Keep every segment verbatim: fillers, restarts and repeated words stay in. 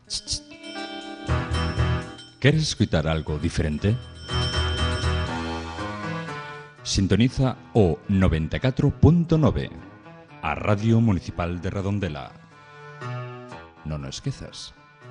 ¿Queres escuchar algo diferente? Sintoniza o noventa e catro punto nove, a Radio Municipal de Redondela. Non o esquezas.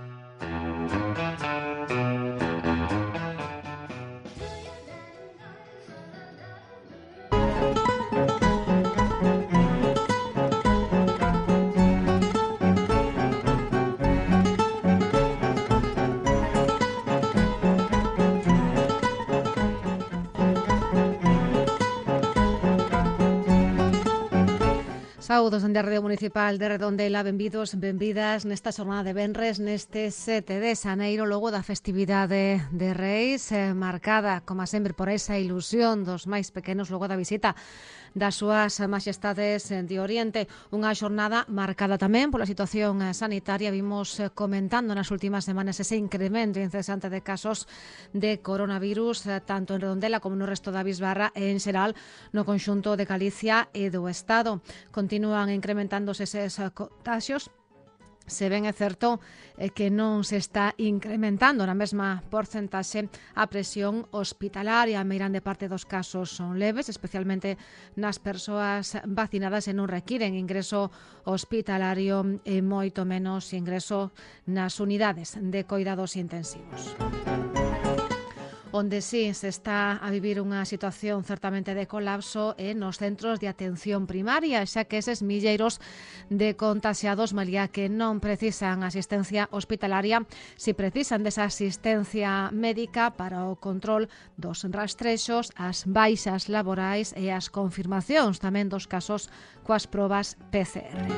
Saudos dende a Radio Municipal de Redondela, benvidos, benvidas nesta xornada de venres, neste sete de xaneiro, logo da festividade de Reis, eh, marcada, como sempre, por esa ilusión dos máis pequenos, logo da visita das súas majestades de Oriente. Unha xornada marcada tamén pola situación sanitaria. Vimos comentando nas últimas semanas ese incremento incesante de casos de coronavirus, tanto en Redondela como no resto da Bisbarra e en xeral no conxunto de Galicia e do Estado. Continúan incrementándose eses contaxios. Se ben é certo eh, que non se está incrementando na mesma porcentaxe a presión hospitalaria. A meirande parte dos casos son leves, especialmente nas persoas vacinadas e non requiren ingreso hospitalario e moito menos ingreso nas unidades de coidados intensivos. Onde sí se está a vivir unha situación certamente de colapso é nos centros de atención primaria, xa que eses milleiros de contaxiados, malia que non precisan asistencia hospitalaria, si precisan desa asistencia médica para o control dos rastrexos, as baixas laborais e as confirmacións tamén dos casos coas probas P C R.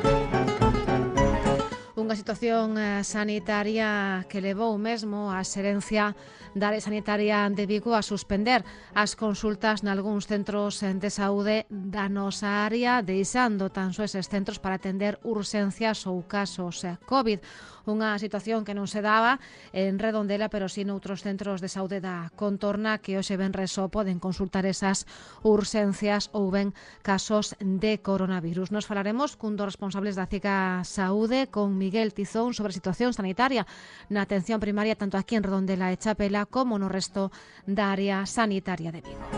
Unha situación sanitaria que levou mesmo a xerencia da área sanitaria de Vigo a suspender as consultas nalgúns centros de saúde da nosa área, deixando tan só eses centros para atender urxencias ou casos COVID. Unha situación que non se daba en Redondela, pero sí noutros centros de saúde da contorna que hoxe ben reso poden consultar esas urxencias ou ben casos de coronavirus. Nos falaremos cun dos responsables da C I C A Saúde, con Miguel Tizón, sobre a situación sanitaria na atención primaria tanto aquí en Redondela e Chapela como no resto da área sanitaria de Vigo.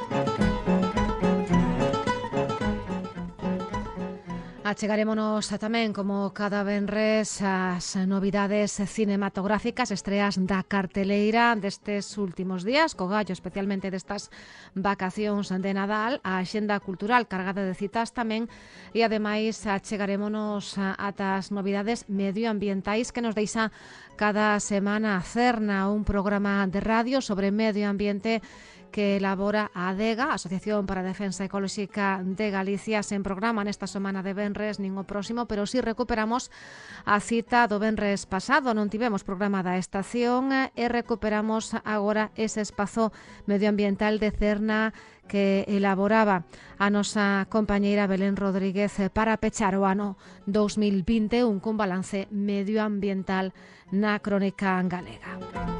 Achegarémonos tamén, como cada venres, as novidades cinematográficas, estreas da carteleira destes últimos días, co gallo especialmente destas vacacións de Nadal, a axenda cultural cargada de citas tamén, e ademais achegarémonos ata as novidades medioambientais que nos deixa cada semana Cerna, un programa de radio sobre medio ambiente que elabora a ADEGA, Asociación para a Defensa Ecolóxica de Galicia. Sen programa nesta semana de venres nin o próximo, pero si recuperamos a cita do venres pasado. Non tivemos programa da estación e recuperamos agora ese espazo medioambiental de Cerna que elaboraba a nosa compañeira Belén Rodríguez para pechar o ano dous mil vinte e un cun balance medioambiental na crónica galega.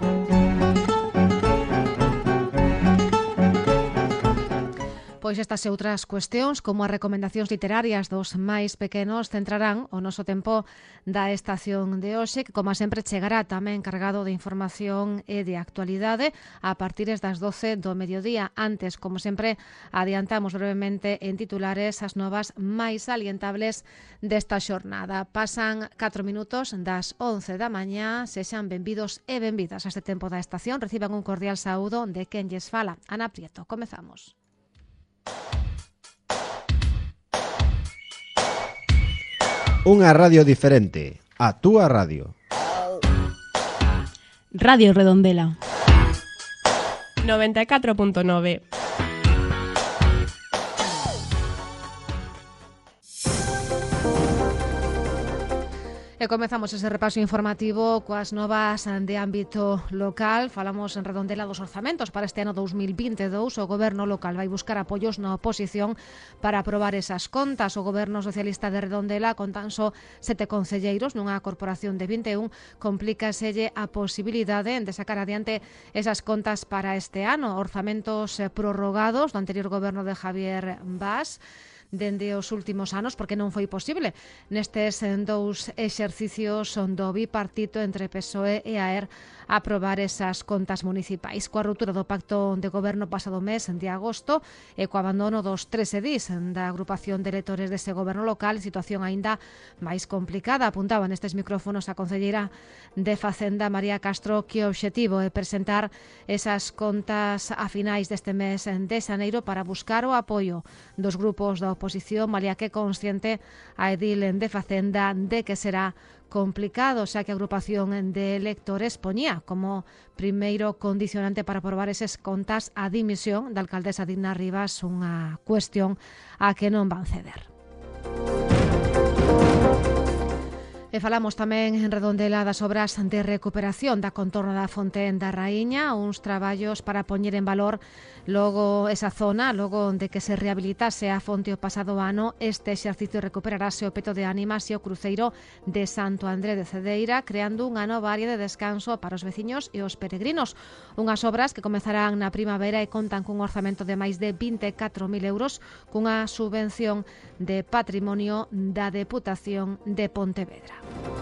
Pois estas e outras cuestións, como as recomendacións literarias dos máis pequenos, centrarán o noso tempo da estación de hoxe, que, como sempre, chegará tamén cargado de información e de actualidade a partir das doce do mediodía. Antes, como sempre, adiantamos brevemente en titulares as novas máis salientables desta xornada. Pasan catro minutos das once da mañá. Sexan benvidos e benvidas a este tempo da estación. Reciban un cordial saúdo de quen lles fala, Ana Prieto. Comezamos. Unha radio diferente, a túa radio. Radio Redondela noventa e catro punto nove. E comezamos ese repaso informativo coas novas de ámbito local. Falamos en Redondela dos orzamentos para este ano dous mil vinte e dous. O goberno local vai buscar apoios na oposición para aprobar esas contas. O goberno socialista de Redondela, con tan só sete concelleiros nunha corporación de vinte e un, complícaselle a posibilidade de sacar adiante esas contas para este ano. Orzamentos prorrogados do anterior goberno de Javier Bas. dende os últimos anos, porque non foi posible nestes dous exercicios do bipartito entre P S O E e A E R aprobar esas contas municipais. Coa ruptura do pacto de goberno pasado mes de agosto e co abandono dos tres edís da agrupación de electores dese goberno local, situación aínda máis complicada. Apuntaba nestes micrófonos a concelleira de Facenda, María Castro, que o obxectivo é presentar esas contas a finais deste mes de xaneiro para buscar o apoio dos grupos da oposición, malia que consciente a edil de Facenda de que será complicado, xa que a agrupación de electores poñía como primeiro condicionante para aprobar eses contas a dimisión da alcaldesa Dina Rivas, unha cuestión a que non van ceder. E falamos tamén en Redondela das obras de recuperación da contorna da Fonte da Raíña, uns traballos para poñer en valor logo esa zona, logo de que se rehabilitase a fonte o pasado ano. Este exercicio recuperarase o peto de ánimas e o cruceiro de Santo André de Cedeira, creando unha nova área de descanso para os veciños e os peregrinos. Unhas obras que comezarán na primavera e contan cun orzamento de máis de vinte e catro mil euros, cunha subvención de patrimonio da Deputación de Pontevedra.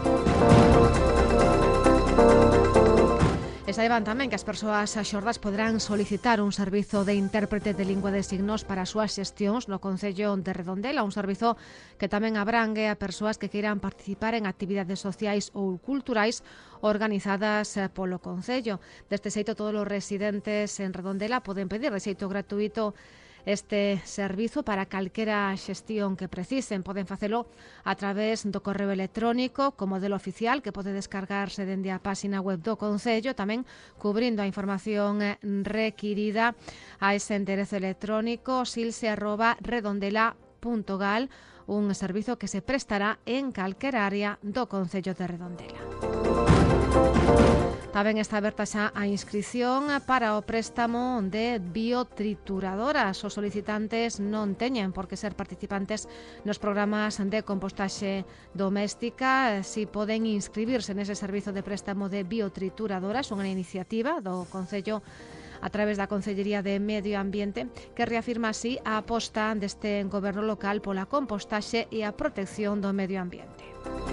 E saiban tamén que as persoas xordas poderán solicitar un servizo de intérprete de lingua de signos para as súas xestións no Concello de Redondela, un servizo que tamén abrangue a persoas que queiran participar en actividades sociais ou culturais organizadas polo Concello. Deste xeito, todos os residentes en Redondela poden pedir de xeito gratuito este servizo para calquera xestión que precisen. Poden facelo a través do correo electrónico co modelo oficial que pode descargarse dende a páxina web do Concello, tamén cubrindo a información requirida a ese enderezo electrónico silse arroba redondela punto gal, un servizo que se prestará en calquera área do Concello de Redondela. Tamén está aberta xa a inscrición para o préstamo de biotrituradoras. Os solicitantes non teñen por que ser participantes nos programas de compostaxe doméstica. Si poden inscribirse nese servizo de préstamo de biotrituradoras, unha iniciativa do Concello a través da Consellería de Medio Ambiente, que reafirma así a aposta deste goberno local pola compostaxe e a protección do medio ambiente.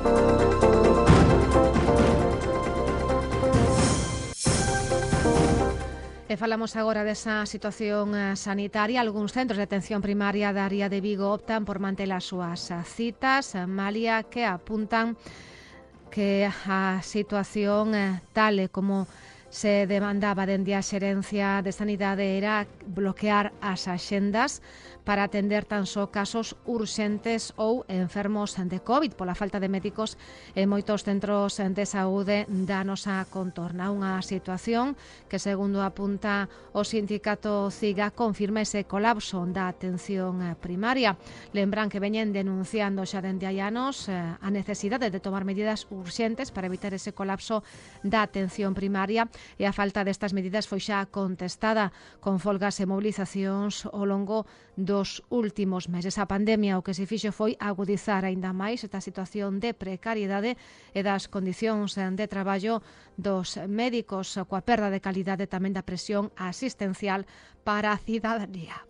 E falamos agora desa situación sanitaria. Algúns centros de atención primaria da área de Vigo optan por manter as súas citas, malia que apuntan que a situación tal e como se demandaba dende a Xerencia de Sanidade era bloquear as axendas para atender tan só casos urxentes ou enfermos de COVID pola falta de médicos en moitos centros de saúde da nosa contorna. Unha situación que, segundo apunta o sindicato CIGA, confirma ese colapso da atención primaria. Lembran que veñen denunciando xa dende hai anos a necesidade de tomar medidas urxentes para evitar ese colapso da atención primaria, e a falta destas medidas foi xa contestada con folgas e mobilizacións ao longo dos últimos meses. A pandemia o que se fixo foi agudizar aínda máis esta situación de precariedade e das condicións de traballo dos médicos, coa perda de calidade tamén da presión asistencial para a cidadanía.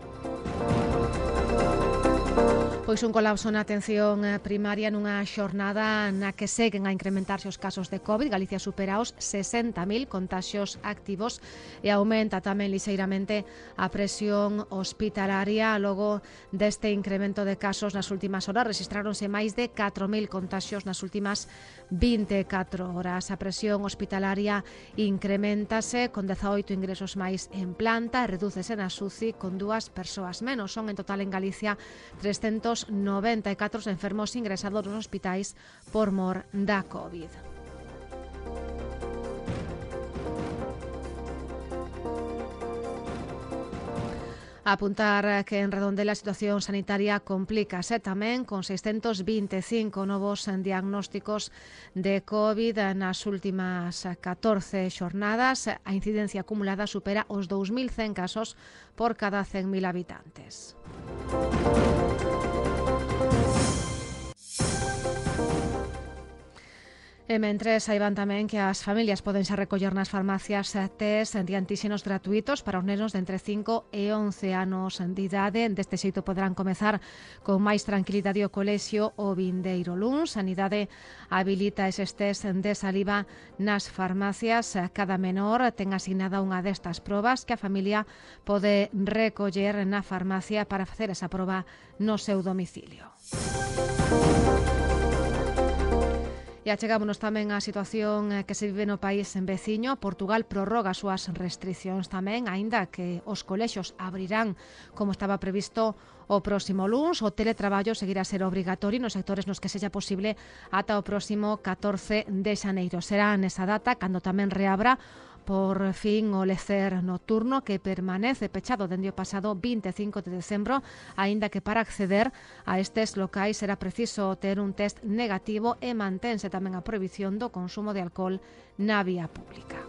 Pois un colapso na atención primaria nunha xornada na que seguen a incrementarse os casos de COVID. Galicia supera os sesenta mil contaxios activos e aumenta tamén lixeiramente a presión hospitalaria. Logo deste incremento de casos nas últimas horas, rexistráronse máis de catro mil contaxios nas últimas vinte e catro horas. A presión hospitalaria incrementase con dezaoito ingresos máis en planta e redúcese na S U C I con dúas persoas menos. Son en total en Galicia trescentos noventa e catro enfermos ingresados nos hospitais por mor da COVID. A apuntar que en Redondela a situación sanitaria complícase tamén con seiscentos vinte e cinco novos diagnósticos de COVID nas últimas catorce xornadas. A incidencia acumulada supera os dous mil cen casos por cada cen mil habitantes. E mentres saiban tamén que as familias poden xa recoller nas farmacias test de antíxenos gratuitos para os nenos de entre cinco e once anos de idade. Deste xeito poderán comezar con máis tranquilidade o colexio o vindeiro luns. Sanidade habilita eses test de saliva nas farmacias. Cada menor ten asignada unha destas probas que a familia pode recoller na farmacia para facer esa proba no seu domicilio. E achegámonos tamén á situación que se vive no país en veciño. Portugal prorroga as súas restricións tamén, aínda que os colexios abrirán como estaba previsto o próximo luns. O teletraballo seguirá a ser obrigatorio nos sectores nos que sexa posible ata o próximo catorce de xaneiro. Será nesa data cando tamén reabra por fin o lecer nocturno, que permanece pechado dende o pasado vinte e cinco de decembro, aínda que para acceder a estes locais será preciso ter un test negativo e mantense tamén a prohibición do consumo de alcohol na vía pública.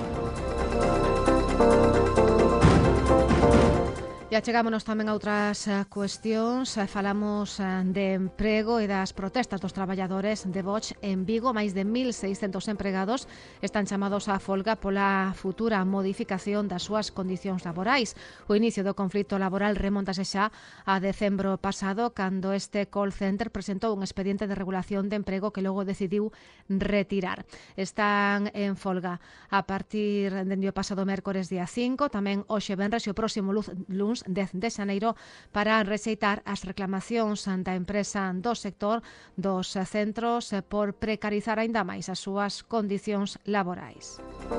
E achegámonos tamén a outras cuestións. Falamos de emprego e das protestas dos traballadores de Bosch en Vigo. Máis de mil seiscentos empregados están chamados á folga pola futura modificación das súas condicións laborais. O inicio do conflito laboral remontase xa a decembro pasado, cando este call center presentou un expediente de regulación de emprego que logo decidiu retirar. Están en folga a partir dende o pasado mércores día cinco, tamén hoxe venres e o próximo luns dez de xaneiro, para rexeitar as reclamacións da empresa do sector dos centros por precarizar aínda máis as súas condicións laborais.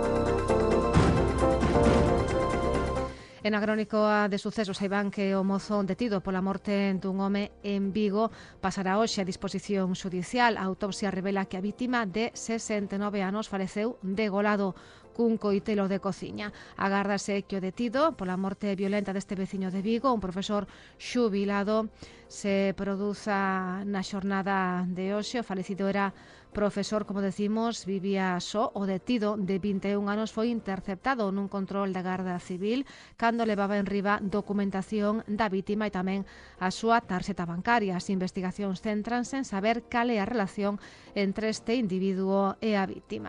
En a crónica de sucesos saiban que o mozo detido pola morte dun home en Vigo pasará hoxe a disposición xudicial. A autopsia revela que a vítima de sesenta e nove anos faleceu degolado cun coitelo de cociña. Agárdase que o detido pola morte violenta deste veciño de Vigo, un profesor xubilado, se produza na xornada de hoxe. O falecido era profesor, como decimos, vivía só. O detido de vinte e un anos foi interceptado nun control da Garda Civil cando levaba en riba documentación da vítima e tamén a súa tarxeta bancaria. As investigacións céntranse en saber cal é a relación entre este individuo e a vítima.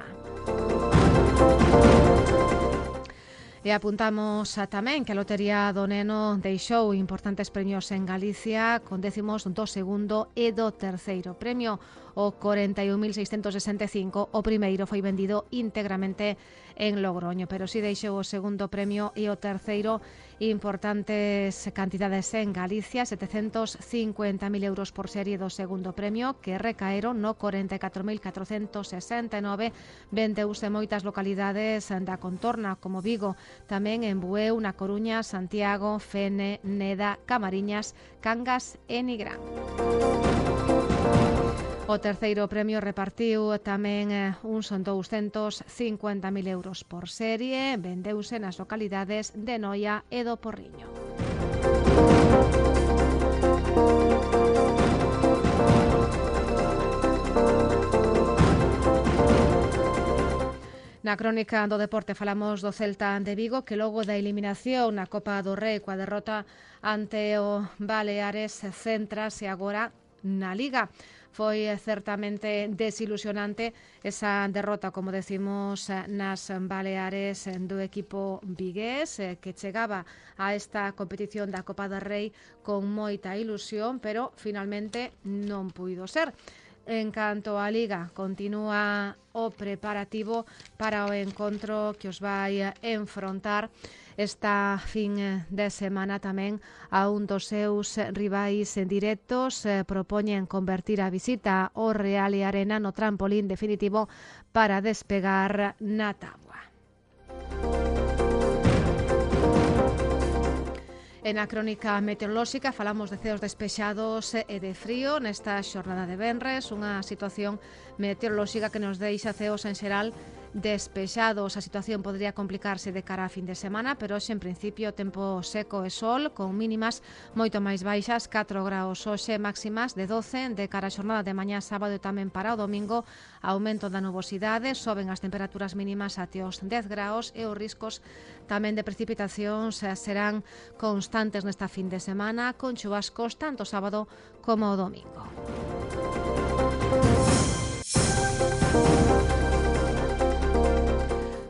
E apuntamos tamén que a Lotería do Neno deixou importantes premios en Galicia, con décimos do segundo e do terceiro premio. O corenta e un mil seiscentos sesenta e cinco, o primeiro foi vendido íntegramente en Logroño, pero si deixou o segundo premio e o terceiro importantes cantidades en Galicia, setecentos cincuenta mil euros por serie do segundo premio, que recaeron no corenta e catro mil catrocentos sesenta e nove, vendeuse moitas localidades da contorna, como Vigo, tamén en Bueu, na Coruña, Santiago, Fene, Neda, Camariñas, Cangas e Nigrán. O terceiro premio repartiu tamén uns douscentos cincuenta mil euros por serie, vendeuse nas localidades de Noia e do Porriño. Na crónica do deporte falamos do Celta de Vigo, que logo da eliminación na Copa do Rei coa derrota ante o Baleares céntrase agora na Liga. Foi certamente desilusionante esa derrota, como decimos, nas Baleares do equipo vigués, que chegaba a esta competición da Copa do Rei con moita ilusión, pero finalmente non puido ser. En canto á Liga, continúa o preparativo para o encontro que os vai enfrontar esta fin de semana tamén a un dos seus rivais directos. Propoñen convertir a visita ao Real e Arena no trampolín definitivo para despegar na táboa. En a crónica meteorolóxica falamos de ceos despexados e de frío nesta xornada de venres, unha situación meteorolóxica que nos deixa ceos en xeral despexados. A situación podría complicarse de cara a fin de semana, pero hoxe en principio tempo seco e sol, con mínimas moito máis baixas, catro graus hoxe, máximas de doce, de cara a xornada de mañá sábado e tamén para o domingo, aumento da nubosidade, soben as temperaturas mínimas até os dez graus e os riscos tamén de precipitacións serán constantes nesta fin de semana, con chubascos tanto sábado como o domingo.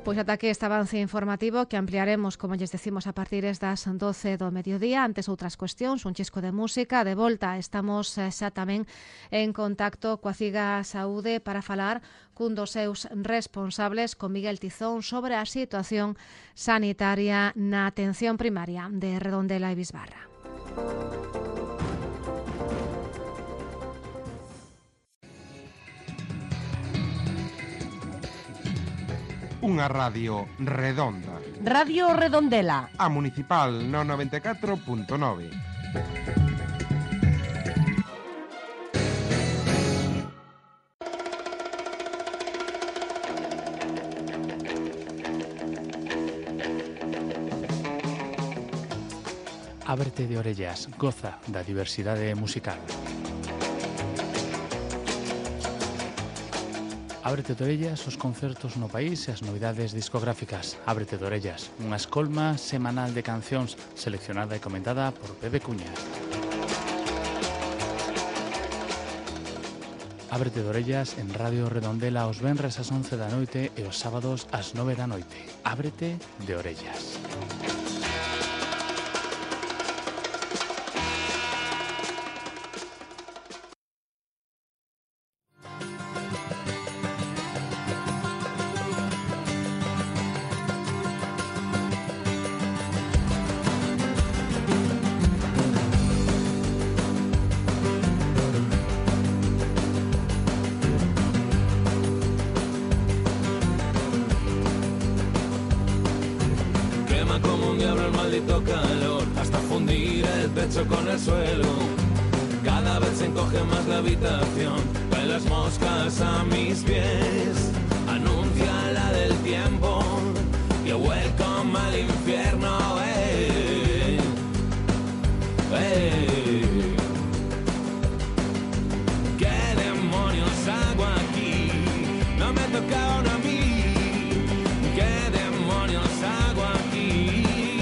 Pois ata aquí este avance informativo que ampliaremos, como lles decimos, a partir das doce do mediodía. Antes outras cuestións, un chisco de música. De volta estamos xa tamén en contacto coa Ciga Saúde para falar cun dos seus responsables, con Miguel Tizón, sobre a situación sanitaria na atención primaria de Redondela e Bisbarra. Unha radio redonda. Radio Redondela. A municipal no noventa e catro punto nove. Ábrete de orellas, goza da diversidade musical. Ábrete de orellas os concertos no país e as novidades discográficas. Ábrete de orellas, unha escolma semanal de cancións seleccionada e comentada por Pepe Cuña. Ábrete de orellas en Radio Redondela os venres ás once da noite e os sábados ás nove da noite. Ábrete de orellas. Calor hasta fundir el techo con el suelo. Cada vez se encoge más la habitación. Caen las moscas a mis pies. Anuncia la del tiempo. Yo welcome al infierno. Hey, hey. ¿Qué demonios hago aquí? No me tocaron a mí. ¿Qué demonios hago aquí?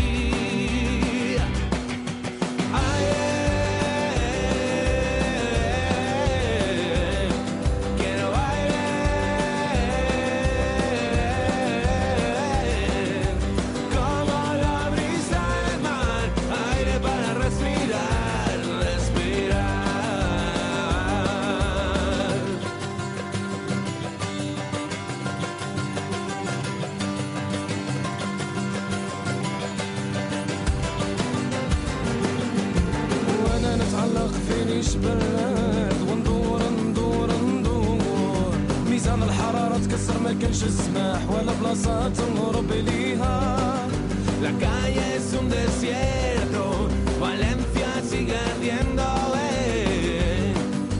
براد وندور ندور ندور ميزان الحرارة تكسر ما كانش السماح ولا بلاصة تنهرب ليها. La calle es un desierto, Valencia sigue ardiendo. Hey,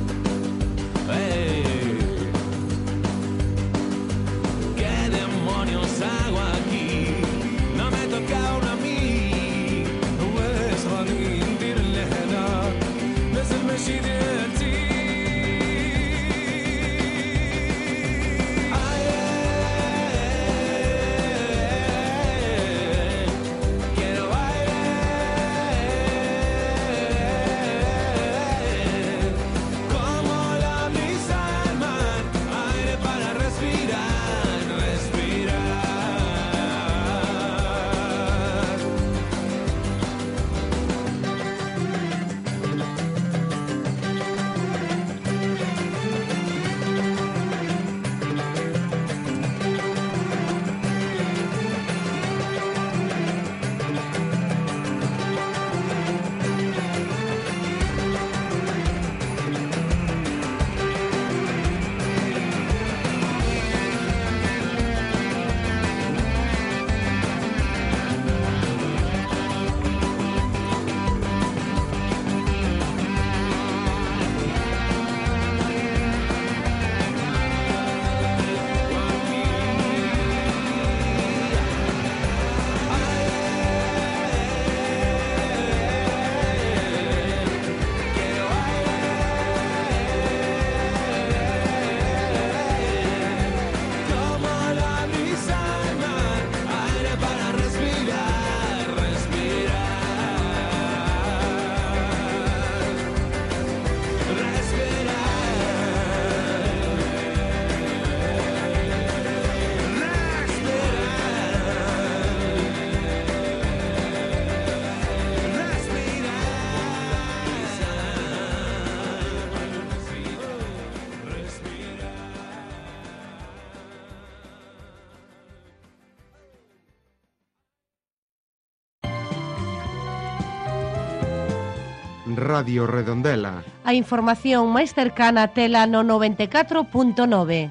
hey. ¿Qué demonios hago aquí? No me toca uno a mí. ويش راني ندير لهنا نازل ماشي ديالتي. Quiero bailar. Radio Redondela. A información máis cercana tela no noventa e catro punto nove.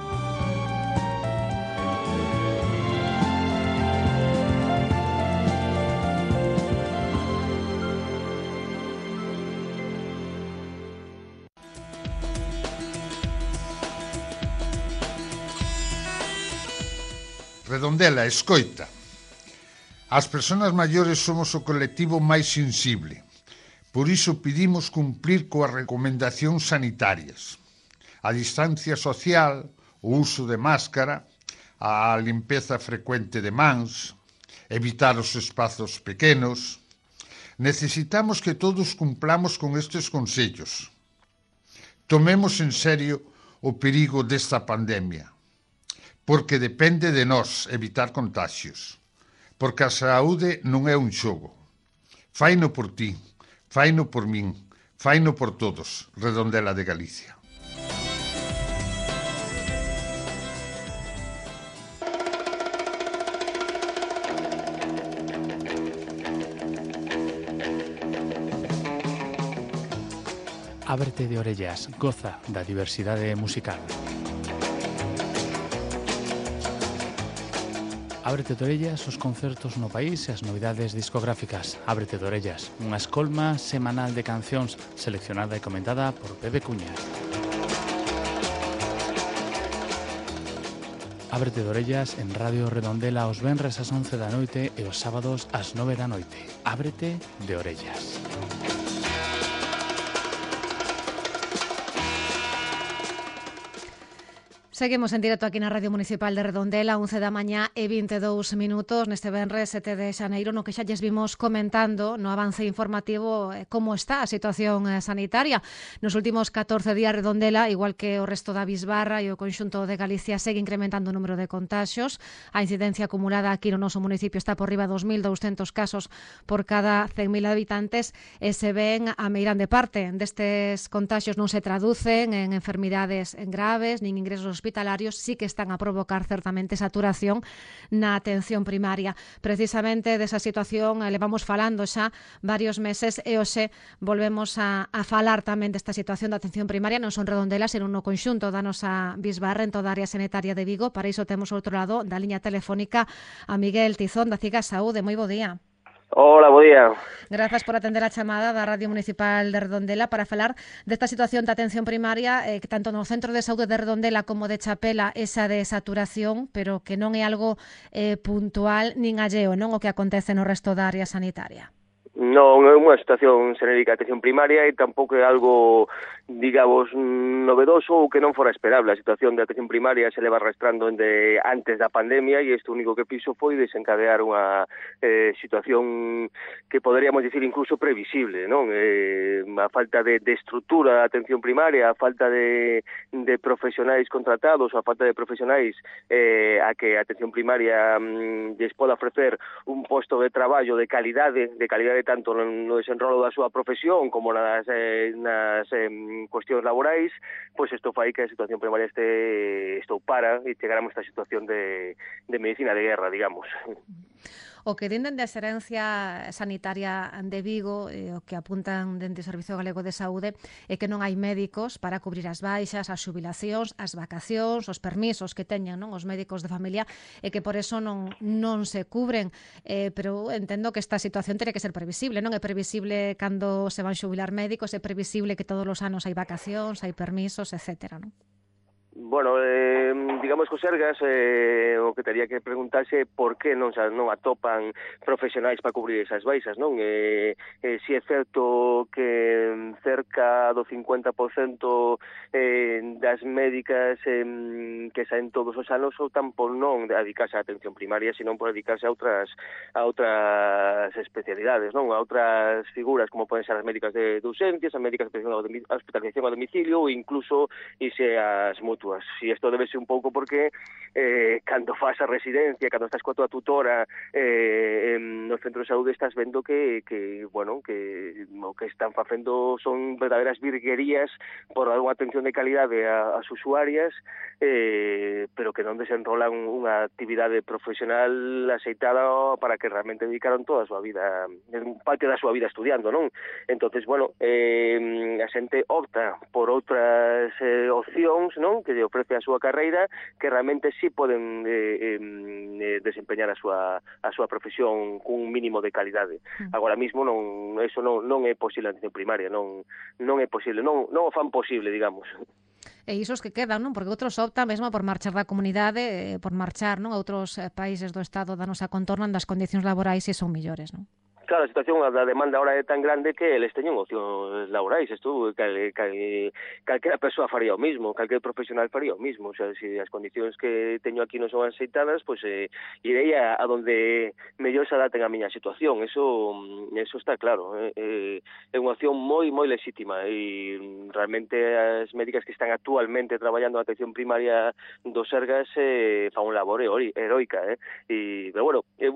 Redondela, escoita. As persoas maiores somos o colectivo máis sensible. Por iso pedimos cumprir coas recomendacións sanitarias. A distancia social, o uso de máscara, a limpeza frecuente de mans, evitar os espazos pequenos. Necesitamos que todos cumplamos con estes consellos. Tomemos en serio o perigo desta pandemia, porque depende de nós evitar contagios, porque a saúde non é un xogo. Faino por ti, faino por min, faino por todos, Redondela de Galicia. Ábrete de orellas, goza da diversidade musical. Ábrete de orellas os concertos no país e as novidades discográficas. Ábrete de orellas, unha escolma semanal de cancións seleccionada e comentada por Pepe Cuña. Ábrete de orellas en Radio Redondela os venres ás once da noite e os sábados ás nove da noite. Ábrete de orellas. Seguimos en directo aquí na Radio Municipal de Redondela, once da mañá e vinte e dous minutos neste venres sete de xaneiro, no que xa lles vimos comentando no avance informativo como está a situación sanitaria. Nos últimos catorce días Redondela, igual que o resto da Bisbarra e o conxunto de Galicia, segue incrementando o número de contaxios. A incidencia acumulada aquí no noso municipio está por riba dos mil douscentos casos por cada cen mil habitantes e se ven a meirande parte destes contaxios non se traducen en enfermidades graves nin ingresos hospitalarios, sí que están a provocar certamente saturación na atención primaria. Precisamente desa situación eh, levamos falando xa varios meses e hoxe volvemos a, a falar tamén desta situación da atención primaria non son Redondela, sino no conxunto da nosa Bisbarra en toda a área sanitaria de Vigo. Para iso temos ao outro lado da liña telefónica a Miguel Tizón da Cigas Saúde. Moi bo día. Hola, bo día. Grazas por atender a chamada da Radio Municipal de Redondela para falar desta situación da atención primaria eh, que tanto no Centro de Saúde de Redondela como de Chapela esa de saturación, pero que non é algo eh, puntual nin alleo, non o que acontece no resto da área sanitaria. Non é unha situación xenérica de atención primaria e tampouco é algo, digamos, novedoso ou que non fora esperable. A situación de atención primaria se leva arrastrando de antes da pandemia e isto único que fixo foi desencadear unha eh, situación que poderíamos dicir incluso previsible, non? Eh, a falta de, de estrutura da atención primaria, a falta de, de profesionais contratados, a falta de profesionais eh, a que a atención primaria mm, lles poda ofrecer un posto de traballo de calidade, de calidade tanto no desenrolo da súa profesión como nas, eh, nas eh, cuestións laborais, pois isto fai que a situación primaria este estoupara e chegáramos a esta situación de, de medicina de guerra, digamos. O que din dende a Xerencia Sanitaria de Vigo, eh, o que apuntan dende o Servizo Galego de Saúde, é que non hai médicos para cubrir as baixas, as xubilacións, as vacacións, os permisos que teñan non os médicos de familia, e que por eso non, non se cubren. Eh, pero entendo que esta situación teria que ser previsible, non é previsible cando se van xubilar médicos, é previsible que todos os anos hai vacacións, hai permisos, etcétera, non? Bueno, eh, digamos que os Sergas eh, o que teria que preguntarse por que non, non atopan profesionais para cubrir esas baixas, non? Eh, eh, si é certo que cerca do cincuenta por cento eh, das médicas eh, que saen todos os anos optan por non dedicarse á atención primaria, sino por dedicarse a outras a outras especialidades, non? A outras figuras como poden ser as médicas de, de urgencias, as médicas de hospitalización a domicilio ou incluso ise as mutuas. persoas. E isto debe ser un pouco porque eh, cando faz a residencia, cando estás coa tua tutora eh, no centro de saúde, estás vendo que, que bueno, que o que están facendo son verdadeiras virguerías por dar unha atención de calidade ás usuarias, eh, pero que non desenrolan unha actividade profesional aceitada para que realmente dedicaron toda a súa vida, parte da súa vida estudiando, non? Entonces, bueno, eh, a xente opta por outras eh, opcións, non? Que lle ofrece a súa carreira, que realmente sí poden eh, eh, desempeñar a súa a súa profesión cun mínimo de calidade. Agora mismo non eso non non é posible na atención primaria, non non é posible, non non o fan posible, digamos. E isos que quedan, non? Porque outros optan mesmo por marchar da comunidade, eh, por marchar, non? A outros eh, países do Estado da nosa contorna, das condicións laborais e son millores, non? Claro, a situación da demanda ahora é tan grande que eles teñen opcións laborais. Isto, cal, cal, calquera persoa faría o mismo, calquer profesional faría o mismo. O sea, se as condicións que teño aquí non son aceitadas, pois pues, eh, irei a, a donde mellor se adapten a miña situación. Eso eso está claro. Eh, eh, é unha opción moi, moi lexítima e realmente as médicas que están actualmente traballando na atención primaria do Sergas eh, fan un labor heroica. Eh? E, pero bueno, eu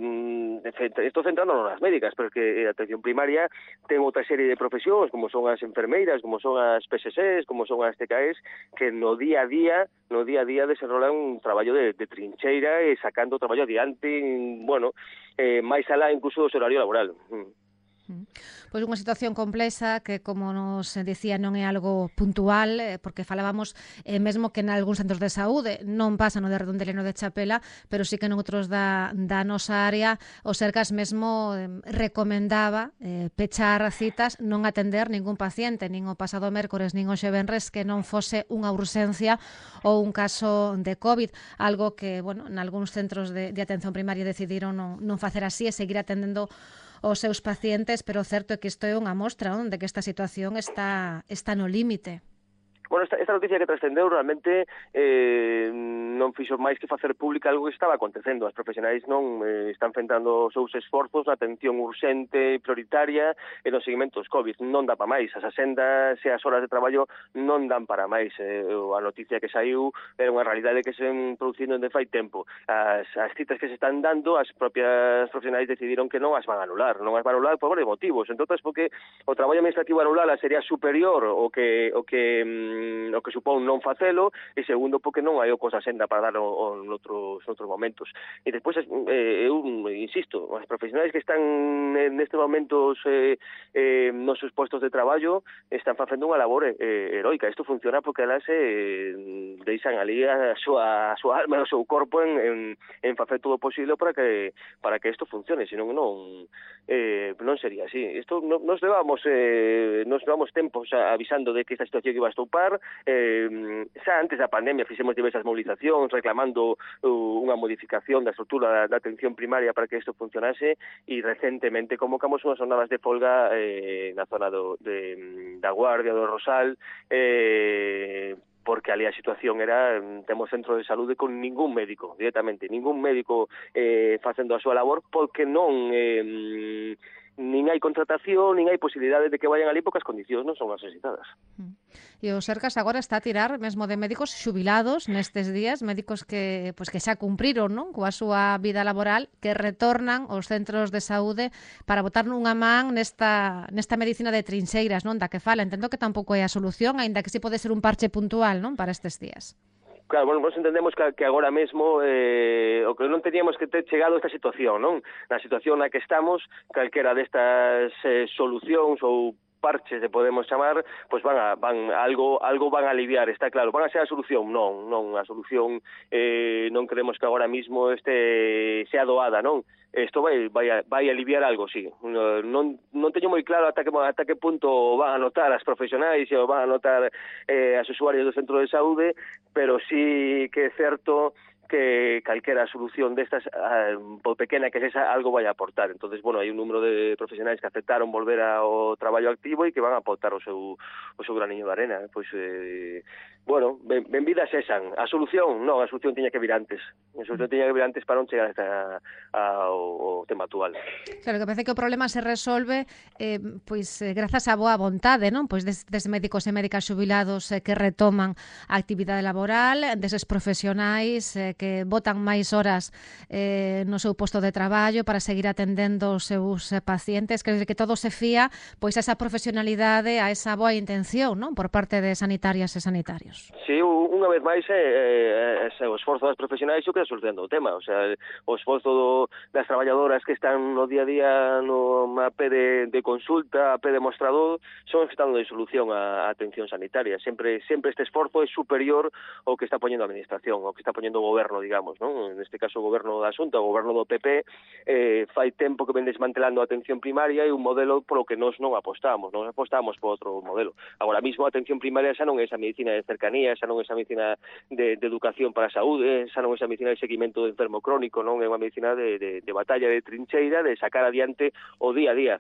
eh, estou centrándonos nas médicas, pero que a atención primaria ten outra serie de profesións, como son as enfermeiras, como son as P S Cs, como son as T K Es, que no día a día, no día a día desenrolan un traballo de, de trincheira e sacando o traballo adiante, bueno, eh, máis alá incluso do horario laboral. Mm. Pois unha situación complexa que, como nos dicía, non é algo puntual, porque falábamos eh, mesmo que en algúns centros de saúde non pasa no de Redondela e no de Chapela, pero sí que noutros da, da nosa área o Sergas mesmo eh, recomendaba eh, pechar citas, non atender ningún paciente, nin o pasado mércores, nin o venres, que non fose unha urxencia ou un caso de COVID, algo que, bueno, en algúns centros de, de atención primaria decidiron non, non facer así e seguir atendendo os seus pacientes, pero o certo é que isto é unha mostra, non, de que esta situación está, está no límite. Bueno, esta, esta noticia que trascendeu realmente eh, non fixo máis que facer pública algo que estaba acontecendo. As profesionais non eh, están centrando os seus esforzos na atención urxente e prioritaria e nos seguimentos COVID. Non dá para máis. As asendas e as horas de traballo non dan para máis. Eh, a noticia que saiu é unha realidade que se ven producindo desde fai tempo. As, as citas que se están dando, as propias profesionais decidiron que non as van a anular. Non as van a anular por varios motivos. Entón, porque o traballo administrativo anulala sería superior ao que o que o que supón non facelo, e segundo porque non hai ocos a senda para dar o, o noutros, noutros momentos. E despois, eh, eu insisto, os profesionais que están neste momentos eh, eh, nos seus postos de traballo están facendo unha labor eh, heroica. Isto funciona porque elas eh, deixan ali a súa, a súa alma, o seu corpo en, en, en facer todo o posible para que para que isto funcione, senón non eh, non sería así. Isto no, nos levamos eh, nos levamos tempo xa avisando de que esta situación iba a estopar. Eh, xa antes da pandemia fixemos diversas movilizacións reclamando uh, unha modificación da estrutura da, da atención primaria para que isto funcionase, e recentemente convocamos unhas jornadas de folga eh, na zona do, de, da Guardia, do Rosal, eh, porque ali a situación era, temos centro de saúde con ningún médico, directamente, ningún médico eh, facendo a súa labor, porque non eh, nin hai contratación, nin hai posibilidade de que vayan ali porque as condicións non son as necesitadas. E o Sergas agora está a tirar mesmo de médicos xubilados nestes días, médicos que pois que xa cumpriron, non, coa súa vida laboral, que retornan aos centros de saúde para botar nunha man nesta nesta medicina de trincheiras, non, da que fala. Entendo que tampouco é a solución, aínda que si pode ser un parche puntual, non, para estes días. Claro, bueno, nós entendemos que, que agora mesmo eh, o que non teníamos que ter chegado a esta situación, non? Na situación na que estamos, calquera destas eh, solucións ou parches de podemos chamar, pois van a, van algo algo van a aliviar, está claro. Van a ser a solución? Non, non, a solución eh, non creemos que agora mismo este sea doada, non? Isto vai vai a, vai a aliviar algo, sí. Non non teño moi claro ata que ata que punto van a notar as profesionais ou van a notar eh, as usuarias do centro de saúde, pero sí que é certo que calquera solución destas, uh, por pequena que sexa, algo vai a aportar. Entonces, bueno, hai un número de profesionais que aceptaron volver ao traballo activo e que van a aportar o seu o seu graniño de arena. Pois, eh, Bueno, ben, benvidas esan. A solución, non, a solución tiña que vir antes. A solución tiña que vir antes para non chegar hasta ao tema actual. Claro, que parece que o problema se resolve eh, pois eh, grazas á boa vontade, non? Pois des, des médicos e médicas xubilados eh, que retoman a actividade laboral, deses profesionais eh, que botan máis horas eh, no seu posto de traballo para seguir atendendo os seus eh, pacientes, que, que todo se fía pois a esa profesionalidade, a esa boa intención, non? Por parte de sanitarias e sanitarios. Sí, unha vez máis é, é, é o esforzo das profesionais o que está solucionando o tema, o sea, o esforzo do, das traballadoras que están no día a día no a pé de, de consulta, a pé de mostrador, son os que están dando solución á atención sanitaria. Sempre sempre este esforzo é superior ao que está poñendo a administración, ao que está poñendo o goberno, digamos, non? Neste caso o goberno da Xunta, o goberno do P P, eh, fai tempo que ven desmantelando a atención primaria e un modelo polo que nós non apostamos, non apostamos por outro modelo. Agora mesmo a atención primaria xa non é esa medicina de cercanía, esa non é esa medicina de, de educación para a saúde, esa non é esa medicina de seguimento do enfermo crónico, non é unha medicina de, de, de batalla, de trincheira, de sacar adiante o día a día.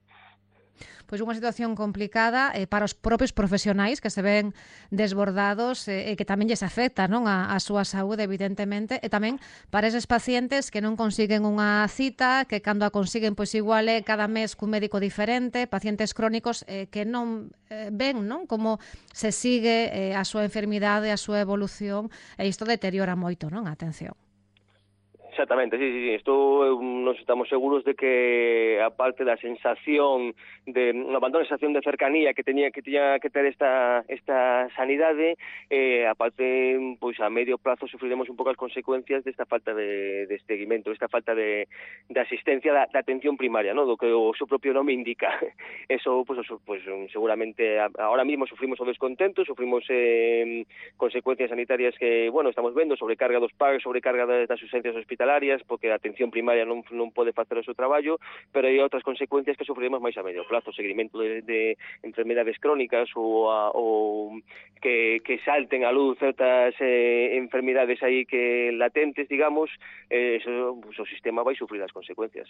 Pois unha situación complicada eh, para os propios profesionais que se ven desbordados e eh, que tamén lles afecta, non, a, a súa saúde, evidentemente, e tamén para eses pacientes que non consiguen unha cita, que cando a consiguen, pois igual é cada mes cun médico diferente, pacientes crónicos eh, que non eh, ven, non, como se sigue eh, a súa enfermidade, a súa evolución, e isto deteriora moito, non, a atención. Exactamente, sí, sí, sí. Esto nos estamos seguros de que aparte da sensación de unha abandono, sensación de cercanía que tenía que tiña que ter esta esta sanidade, eh, aparte pois a medio plazo sufriremos un pouco as consecuencias desta falta de, de seguimento, desta falta de, de asistencia da, da atención primaria, ¿no? Do que o seu propio nome indica. Eso, pues, pues seguramente ahora mismo sufrimos o descontento, sufrimos eh, consecuencias sanitarias que, bueno, estamos vendo, sobrecarga dos pagos, sobrecarga das urgencias hospitalarias, porque a atención primaria non, non pode facer o seu traballo, pero hai outras consecuencias que sufriremos máis a medio plazo, seguimento de, de enfermedades crónicas ou, a, ou que, que salten a luz certas eh, enfermedades aí que latentes, digamos, eh, eso, pues, o sistema vai sufrir as consecuencias.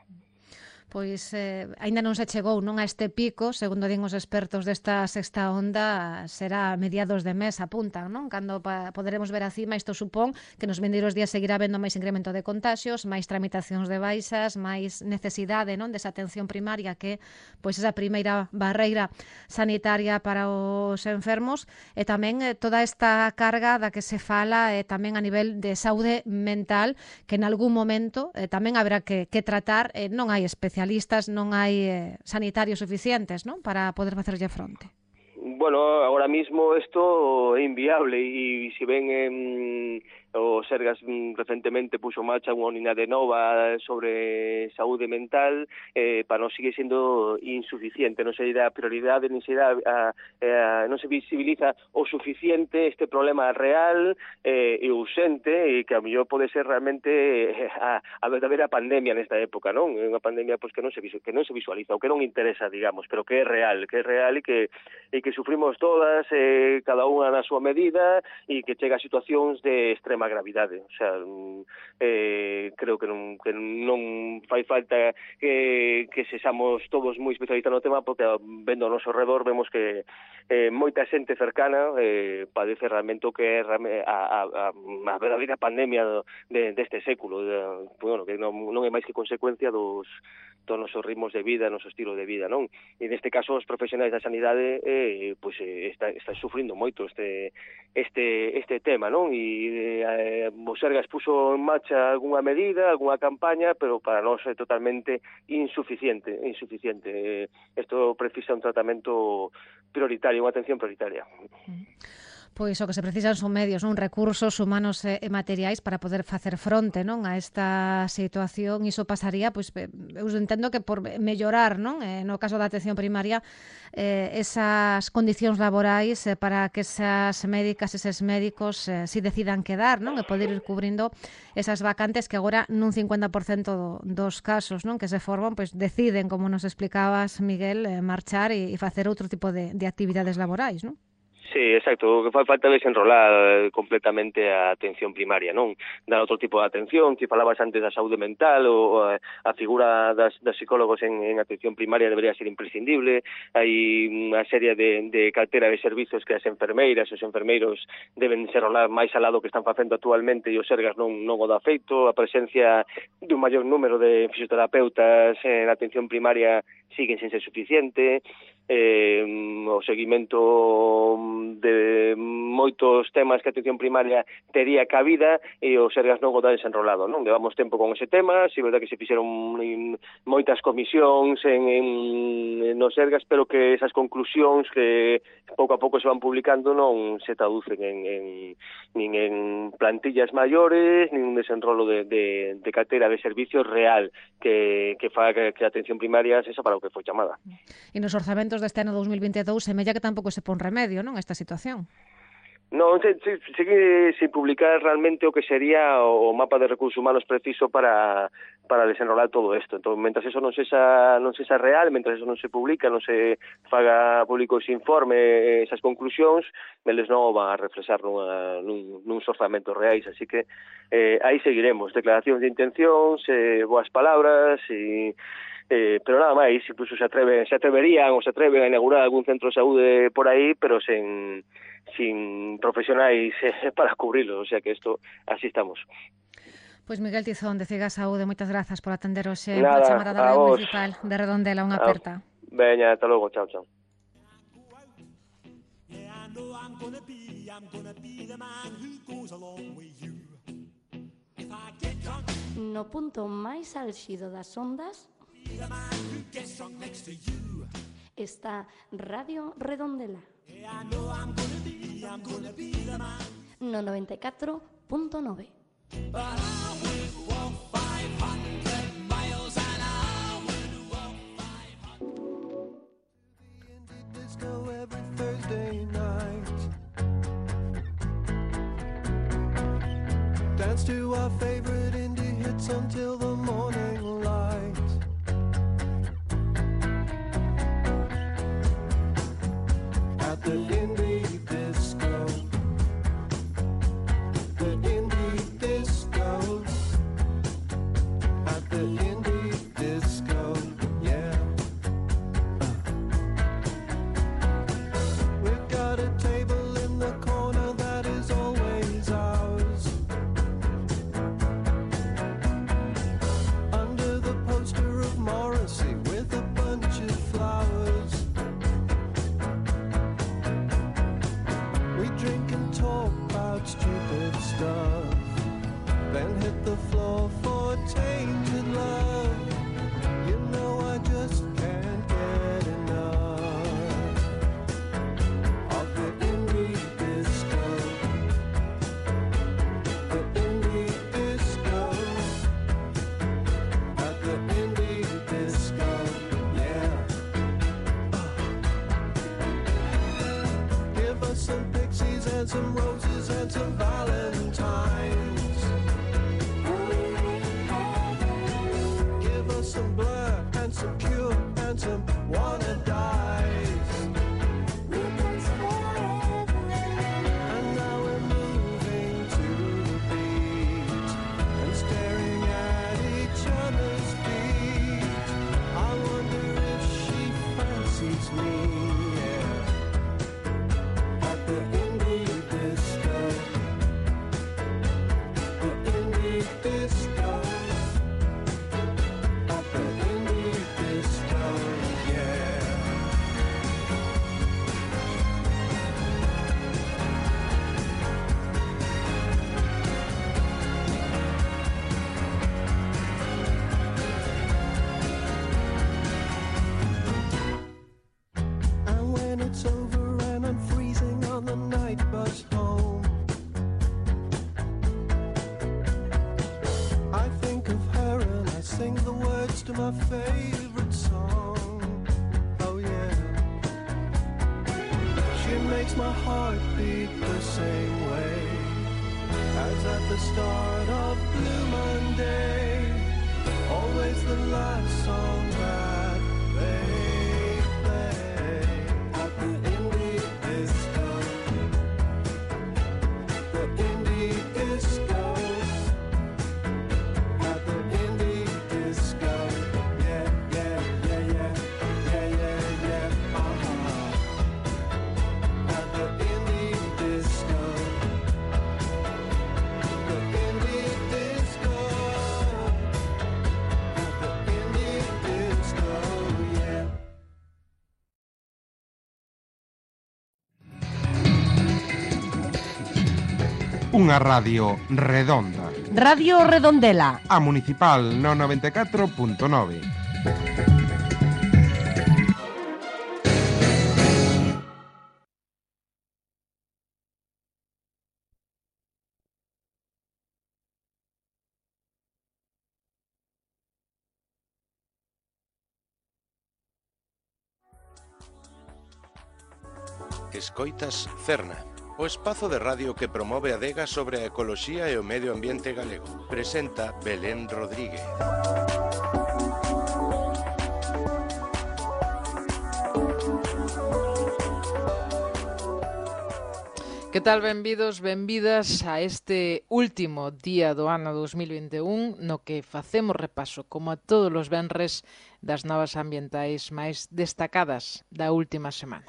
Pois eh, aínda non se chegou non a este pico, segundo din os expertos desta sexta onda, será a mediados de mes, apuntan, non? Cando pa, poderemos ver a cima, isto supón que nos vindeiros días seguirá habendo máis incremento de contaxios, máis tramitacións de baixas, máis necesidade, non, desa atención primaria que pois esa primeira barreira sanitaria para os enfermos, e tamén eh, toda esta carga da que se fala eh, tamén a nivel de saúde mental, que en algún momento eh, tamén haberá que, que tratar, eh, non hai especialistas, non hai eh, sanitarios suficientes, non, para poder facerlle fronte. Bueno, ahora mismo esto é inviable e se ven en o Sergas recentemente puxo marcha unha unidade nova sobre saúde mental, eh, para non sigue sendo insuficiente, non se dá prioridade, non se dá a, a, non se visibiliza o suficiente este problema real eh, e urgente, e que a mellor pode ser realmente a, a verdadeira pandemia nesta época, non? É unha pandemia pois, que non se que non se visualiza, ou que non interesa, digamos, pero que é real, que é real e que, e que sufrimos todas, eh, cada unha na súa medida, e que chega a situacións de extrema gravidade. O sea, eh, creo que non, que non fai falta que, que sexamos todos moi especialistas no tema, porque vendo ao noso redor vemos que eh, moita xente cercana eh, padece realmente o que é a, a, a, a verdadeira pandemia do, de, deste século, de, bueno, que non, non é máis que consecuencia dos dos nosos ritmos de vida, noso estilo de vida, non? E neste caso os profesionais da sanidade eh, pois, eh, está, está sufrindo moito este este este tema, non? E eh, o Sergas puso en marcha algunha medida, algunha campaña, pero para nós é totalmente insuficiente, insuficiente. Isto precisa un tratamento prioritario, unha atención prioritaria. Pois o que se precisan son medios, non, recursos humanos e materiais para poder facer fronte, non, a esta situación. Iso pasaría, pois eu entendo que por mellorar, non, eh, no caso da atención primaria, eh, esas condicións laborais eh, para que esas médicas, eses médicos eh, si decidan quedar, non, e poder ir cubrindo esas vacantes que agora nun cincuenta por cento do, dos casos, non, que se forman, pois deciden, como nos explicabas, Miguel, eh, marchar e, e facer outro tipo de, de actividades laborais, non? Sí, exacto, o que fai falta desenrolar completamente a atención primaria, non? Dar outro tipo de atención, que falabas antes da saúde mental, ou a, a figura das, das psicólogos en, en atención primaria debería ser imprescindible. Hai unha serie de, de cartera de servizos que as enfermeiras e os enfermeiros deben desenrolar máis alá do que están facendo actualmente e os Sergas non, non o dá feito. A presencia dun maior número de fisioterapeutas en atención primaria siguen sen ser suficiente. Eh, o seguimento de moitos temas que a atención primaria tería cabida e os Sergas non o dá desenrolado, non? Levamos tempo con ese tema, si verdad que se fixeron moitas comisións en, en, en os Sergas, pero que esas conclusións que pouco a pouco se van publicando non se traducen en, en, nin en plantillas maiores, nin un desenrolo de, de, de cartera de servicios real que, que fa que, que a atención primaria sexa para o que foi chamada. E nos orzamentos deste ano dous mil vinte e dous semella que tampouco se pon remedio, non, a esta situación? Non, se, se, segue sin publicar realmente o que sería o mapa de recursos humanos preciso para para desenrolar todo isto. Entón, mentras eso non sexa, non sexa real, mentras eso non se publica, non se faga público ese informe, esas conclusións, eles non van a reflexar nunha, nun, nuns orzamentos reais, así que eh, aí seguiremos, declaracións de intencións, eh, boas palabras e Eh, pero nada máis, incluso se atreven, se atreverían ou se atreven a inaugurar algún centro de saúde por aí, pero sen, sin profesionais eh, para cubrirlo, o sea que isto, así estamos. Pois Miguel Tizón, de Ciga Saúde, moitas grazas por atenderos a chamada da Radio Municipal de Redondela, unha aperta. Veña, ata logo, chao, chao. No punto máis álxido das ondas está Radio Redondela no noventa e catro punto nove. Dance to our favorite indie hits until the morning light. At the indie disco, the indie disco, at the indie disco, yeah. We've got a table in the corner that is always ours. Under the poster of Morrissey with a bunch of flowers. We drink and talk about stupid stuff, then hit the floor for tainted love. You know I just can't get enough of the indie disco, the indie disco, at the indie disco, yeah. Give us some pixies and some roses and some valentines. Give us some Blur and some Cure and some Wanna Dies. And now we're moving to the beat and staring at each other's feet. I wonder if she fancies me, yeah. At the indie disco, the indie disco, at the indie disco, yeah. And when it's over and I'm freezing on the night bus home, I think of her and I sing the words to my favorite song. Oh yeah, she makes my heart beat the same way as at the start of Blue Monday. Always the last song that they play at the indie disco. Unha radio redonda. Radio Redondela. A Municipal no noventa e catro punto nove. Escoitas Cerna, o espazo de radio que promove a adega sobre a ecoloxía e o medio ambiente galego. Presenta Belén Rodríguez. Que tal, benvidos, benvidas a este último día do ano dos mil vinte e un no que facemos repaso, como a todos os venres, das novas ambientais máis destacadas da última semana.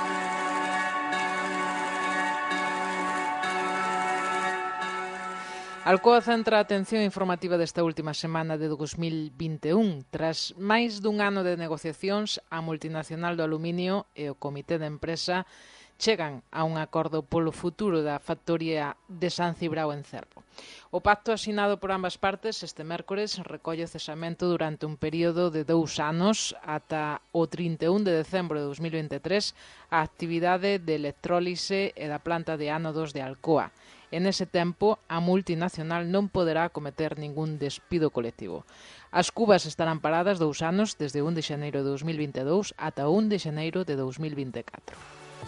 Alcoa centra a atención informativa desta última semana de dos mil vinte e un. Tras máis dun ano de negociacións, a multinacional do aluminio e o comité de empresa chegan a un acordo polo futuro da factoría de San Cibrao en Cervo. O pacto asinado por ambas partes este mércores recolle o cesamento durante un período de dous anos ata o trinta e un de decembro de dos mil vinte e tres a actividade de electrólise e da planta de ánodos de Alcoa. En ese tempo, a multinacional non poderá cometer ningún despido colectivo. As cubas estarán paradas dous anos desde un de xaneiro de dos mil vinte e dous ata un de xaneiro de dos mil vinte e catro.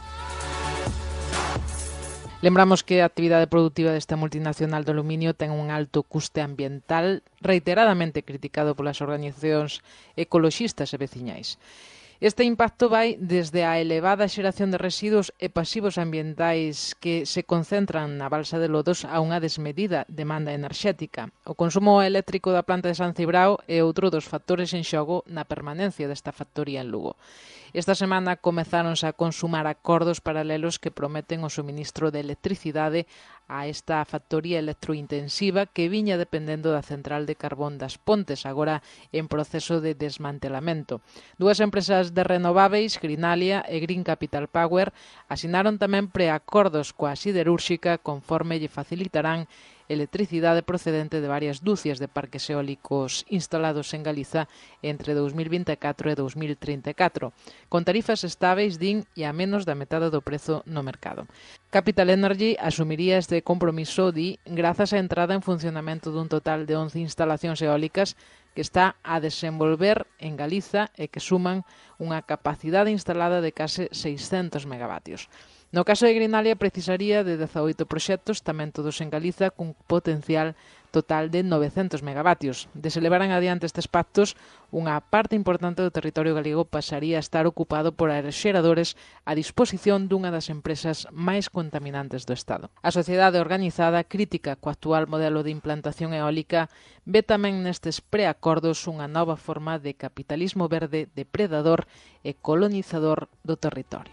Lembramos que a actividade produtiva desta multinacional do aluminio ten un alto custe ambiental reiteradamente criticado polas organizacións ecoloxistas e veciñais. Este impacto vai desde a elevada xeración de residuos e pasivos ambientais que se concentran na balsa de Lodos a unha desmedida demanda enerxética. O consumo eléctrico da planta de San Cibrao é outro dos factores en xogo na permanencia desta factoría en Lugo. Esta semana comezáronse a consumar acordos paralelos que prometen o suministro de electricidade a esta factoría electrointensiva que viña dependendo da central de carbón das Pontes, agora en proceso de desmantelamento. Dúas empresas de renováveis, Greenalia e Green Capital Power, asinaron tamén preacordos coa siderúrxica conforme lle facilitarán electricidade procedente de varias dúcias de parques eólicos instalados en Galiza entre dos mil vinte e catro e dos mil trinta e catro, con tarifas estáveis, din, e a menos da metade do prezo no mercado. Capital Energy asumiría este compromiso, di, grazas á entrada en funcionamento dun total de once instalacións eólicas que está a desenvolver en Galiza e que suman unha capacidade instalada de case seiscentos megavatios. No caso de Greenalia precisaría de dezaoito proxectos, tamén todos en Galiza, cun potencial total de novecentos megavatios. De se levaran adiante estes pactos, unha parte importante do territorio galego pasaría a estar ocupado por aeroxeradores a disposición dunha das empresas máis contaminantes do Estado. A sociedade organizada, crítica co actual modelo de implantación eólica, ve tamén nestes preacordos unha nova forma de capitalismo verde depredador e colonizador do territorio.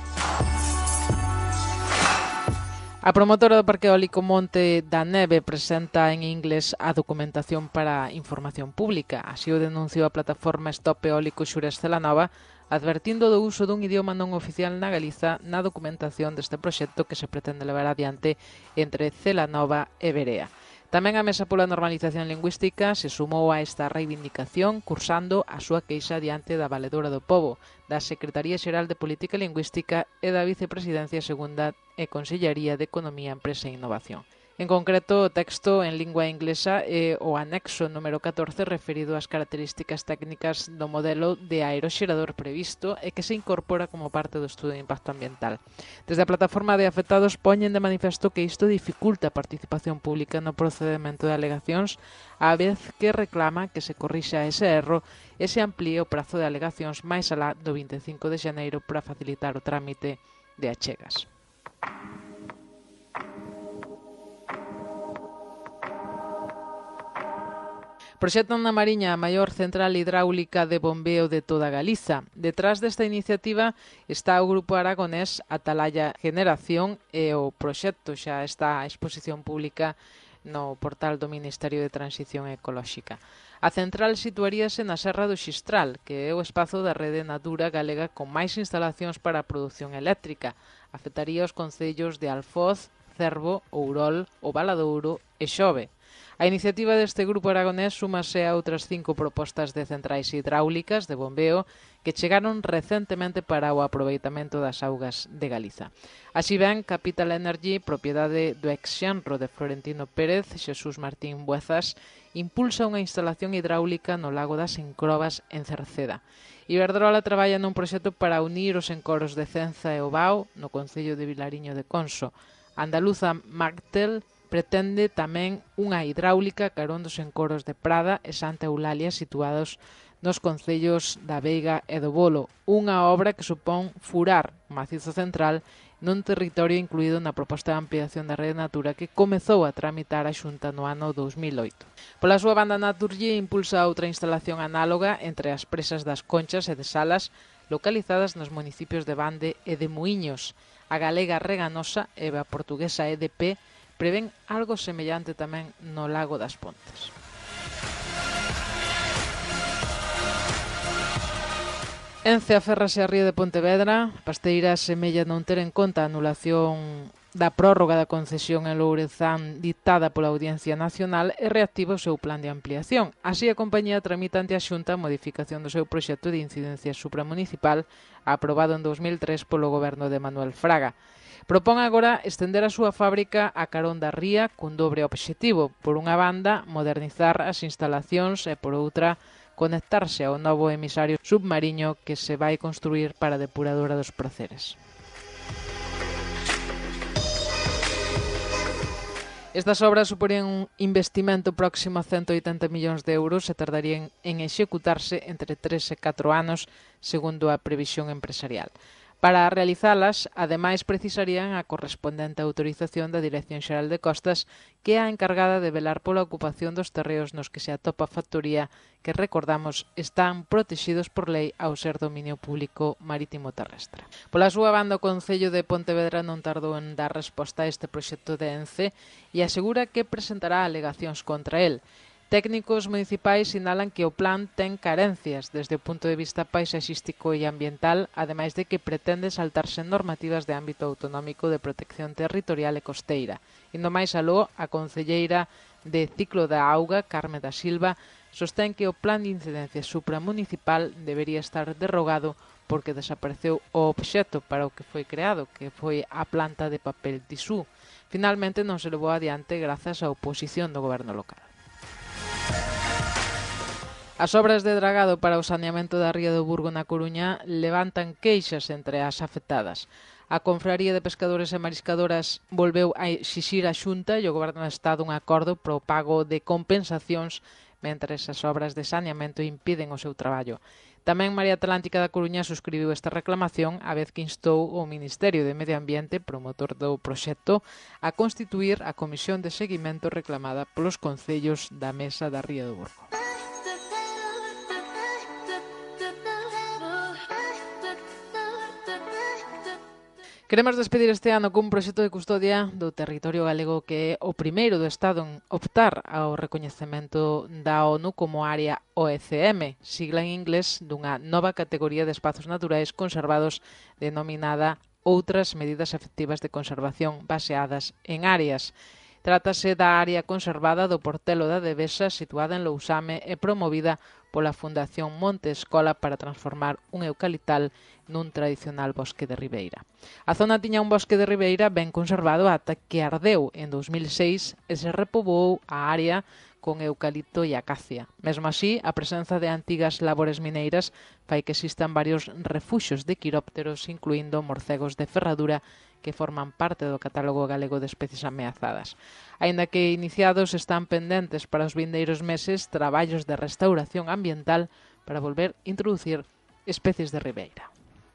A promotora do Parque Eólico Monte da Neve presenta en inglés a documentación para información pública. Así o denunciou a plataforma Stop Eólico Xures Celanova, advertindo do uso dun idioma non oficial na Galiza na documentación deste proxecto que se pretende levar adiante entre Celanova e Berea. Tamén a Mesa pola Normalización Lingüística se sumou a esta reivindicación cursando a súa queixa diante da Valedora do Pobo, da Secretaría Xeral de Política Lingüística e da Vicepresidencia Segunda e Consellería de Economía, Empresa e Innovación. En concreto, o texto en lingua inglesa é o anexo número catorce referido ás características técnicas do modelo de aeroxerador previsto e que se incorpora como parte do estudo de impacto ambiental. Desde a plataforma de afectados poñen de manifesto que isto dificulta a participación pública no procedimento de alegacións, á vez que reclama que se corrixa ese erro e se amplíe o prazo de alegacións máis alá do vinte e cinco de xaneiro para facilitar o trámite de achegas. Proxectan na Mariña a maior central hidráulica de bombeo de toda Galiza. Detrás desta iniciativa está o grupo aragonés Atalaya Generación e o proxecto xa está a exposición pública no portal do Ministerio de Transición Ecolóxica. A central situaríase na Serra do Xistral, que é o espazo da rede Natura galega con máis instalacións para a produción eléctrica. Afectaría os concellos de Alfoz, Cervo, Ourol, o Valadouro e Xove. A iniciativa deste grupo aragonés súmase a outras cinco propostas de centrais hidráulicas de bombeo que chegaron recentemente para o aproveitamento das augas de Galiza. Así ben, Capital Energy, propiedade do ex-xenro de Florentino Pérez, Xesús Martín Buezas, impulsa unha instalación hidráulica no lago das Encrobas en Cerceda. Iberdrola traballa nun proxecto para unir os encoros de Cenza e o Bao no concello de Vilariño de Conso. Andaluza Magtel pretende tamén unha hidráulica carón dos encoros de Prada e Santa Eulalia situados nos concellos da Veiga e do Bolo, unha obra que supón furar o macizo central nun territorio incluído na proposta de ampliación da Rede Natura que comezou a tramitar a Xunta no ano dous mil oito. Pola súa banda, Naturgy impulsa outra instalación análoga entre as presas das Conchas e de Salas localizadas nos municipios de Bande e de Muiños. A galega Reganosa e a portuguesa E D P prevén algo semellante tamén no Lago das Pontes. Ence aférrase a Ría de Pontevedra. Pasteira semella non ter en conta a anulación da prórroga da concesión en Lourezán dictada pola Audiencia Nacional e reactiva o seu plan de ampliación. Así, a compañía tramita ante a Xunta a modificación do seu proxecto de incidencia supramunicipal aprobado en dous mil tres polo goberno de Manuel Fraga. Propón agora estender a súa fábrica a carón da ría cun dobre obxectivo. Por unha banda, modernizar as instalacións e, por outra, conectarse ao novo emisario submarino que se vai construir para a depuradora dos Praceres. Estas obras suporían un investimento próximo a ciento oitenta millóns de euros e tardarían en executarse entre tres e catro anos, segundo a previsión empresarial. Para realizalas, ademais, precisarían a correspondente autorización da Dirección Xeral de Costas, que é a encargada de velar pola ocupación dos terreos nos que se atopa a factoría, que, recordamos, están protexidos por lei ao ser dominio público marítimo terrestre. Pola súa banda, o Concello de Pontevedra non tardou en dar resposta a este proxecto de Ence e asegura que presentará alegacións contra el. Técnicos municipais sinalan que o plan ten carencias desde o punto de vista paisaxístico e ambiental, ademais de que pretende saltarse normativas de ámbito autonómico de protección territorial e costeira. Indo máis aló, a concelleira de Ciclo da Auga, Carme da Silva, sostén que o plan de incidencia supramunicipal debería estar derrogado porque desapareceu o obxecto para o que foi creado, que foi a planta de papel tisú. Finalmente non se levou adiante grazas á oposición do goberno local. As obras de dragado para o saneamento da ría do Burgo na Coruña levantan queixas entre as afectadas. A Confraría de Pescadores e Mariscadoras volveu a exixir a Xunta e o Goberno do Estado un acordo para o pago de compensacións mentres as obras de saneamento impiden o seu traballo. Tamén María Atlántica da Coruña suscribiu esta reclamación a vez que instou o Ministerio de Medio Ambiente, promotor do proxecto, a constituir a comisión de seguimento reclamada polos concellos da Mesa da Ría do Burgo. Queremos despedir este ano cun proxecto de custodia do territorio galego que é o primeiro do Estado en optar ao recoñecemento da ONU como área O E C M, sigla en inglés dunha nova categoría de espazos naturais conservados denominada Outras medidas efectivas de conservación baseadas en áreas. Trátase da área conservada do Portelo da Devesa, situada en Lousame e promovida pola Fundación Monte Escola para transformar un eucaliptal nun tradicional bosque de ribeira. A zona tiña un bosque de ribeira ben conservado ata que ardeu en dous mil seis e se repoboou a área con eucalipto e acacia. Mesmo así, a presenza de antigas labores mineiras fai que existan varios refuxos de quirópteros, incluindo morcegos de ferradura, que forman parte do catálogo galego de especies ameazadas. Aínda que iniciados, están pendentes para os vindeiros meses traballos de restauración ambiental para volver a introducir especies de ribeira.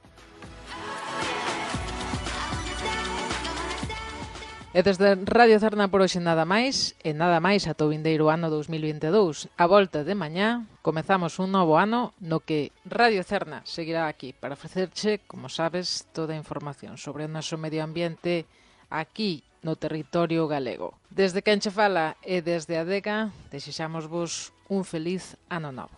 E desde Radio Cerna por hoxe nada máis, e nada máis ata o vindeiro ano dous mil vinte e dous. A volta de mañá, comezamos un novo ano no que Radio Cerna seguirá aquí para ofrecerche, como sabes, toda a información sobre o noso medio ambiente aquí no territorio galego. Desde quen che fala e desde a Adega, desexamos vos un feliz ano novo.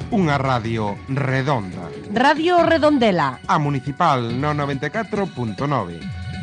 Unha radio redonda. Radio Redondela. A Municipal no noventa e catro punto nove.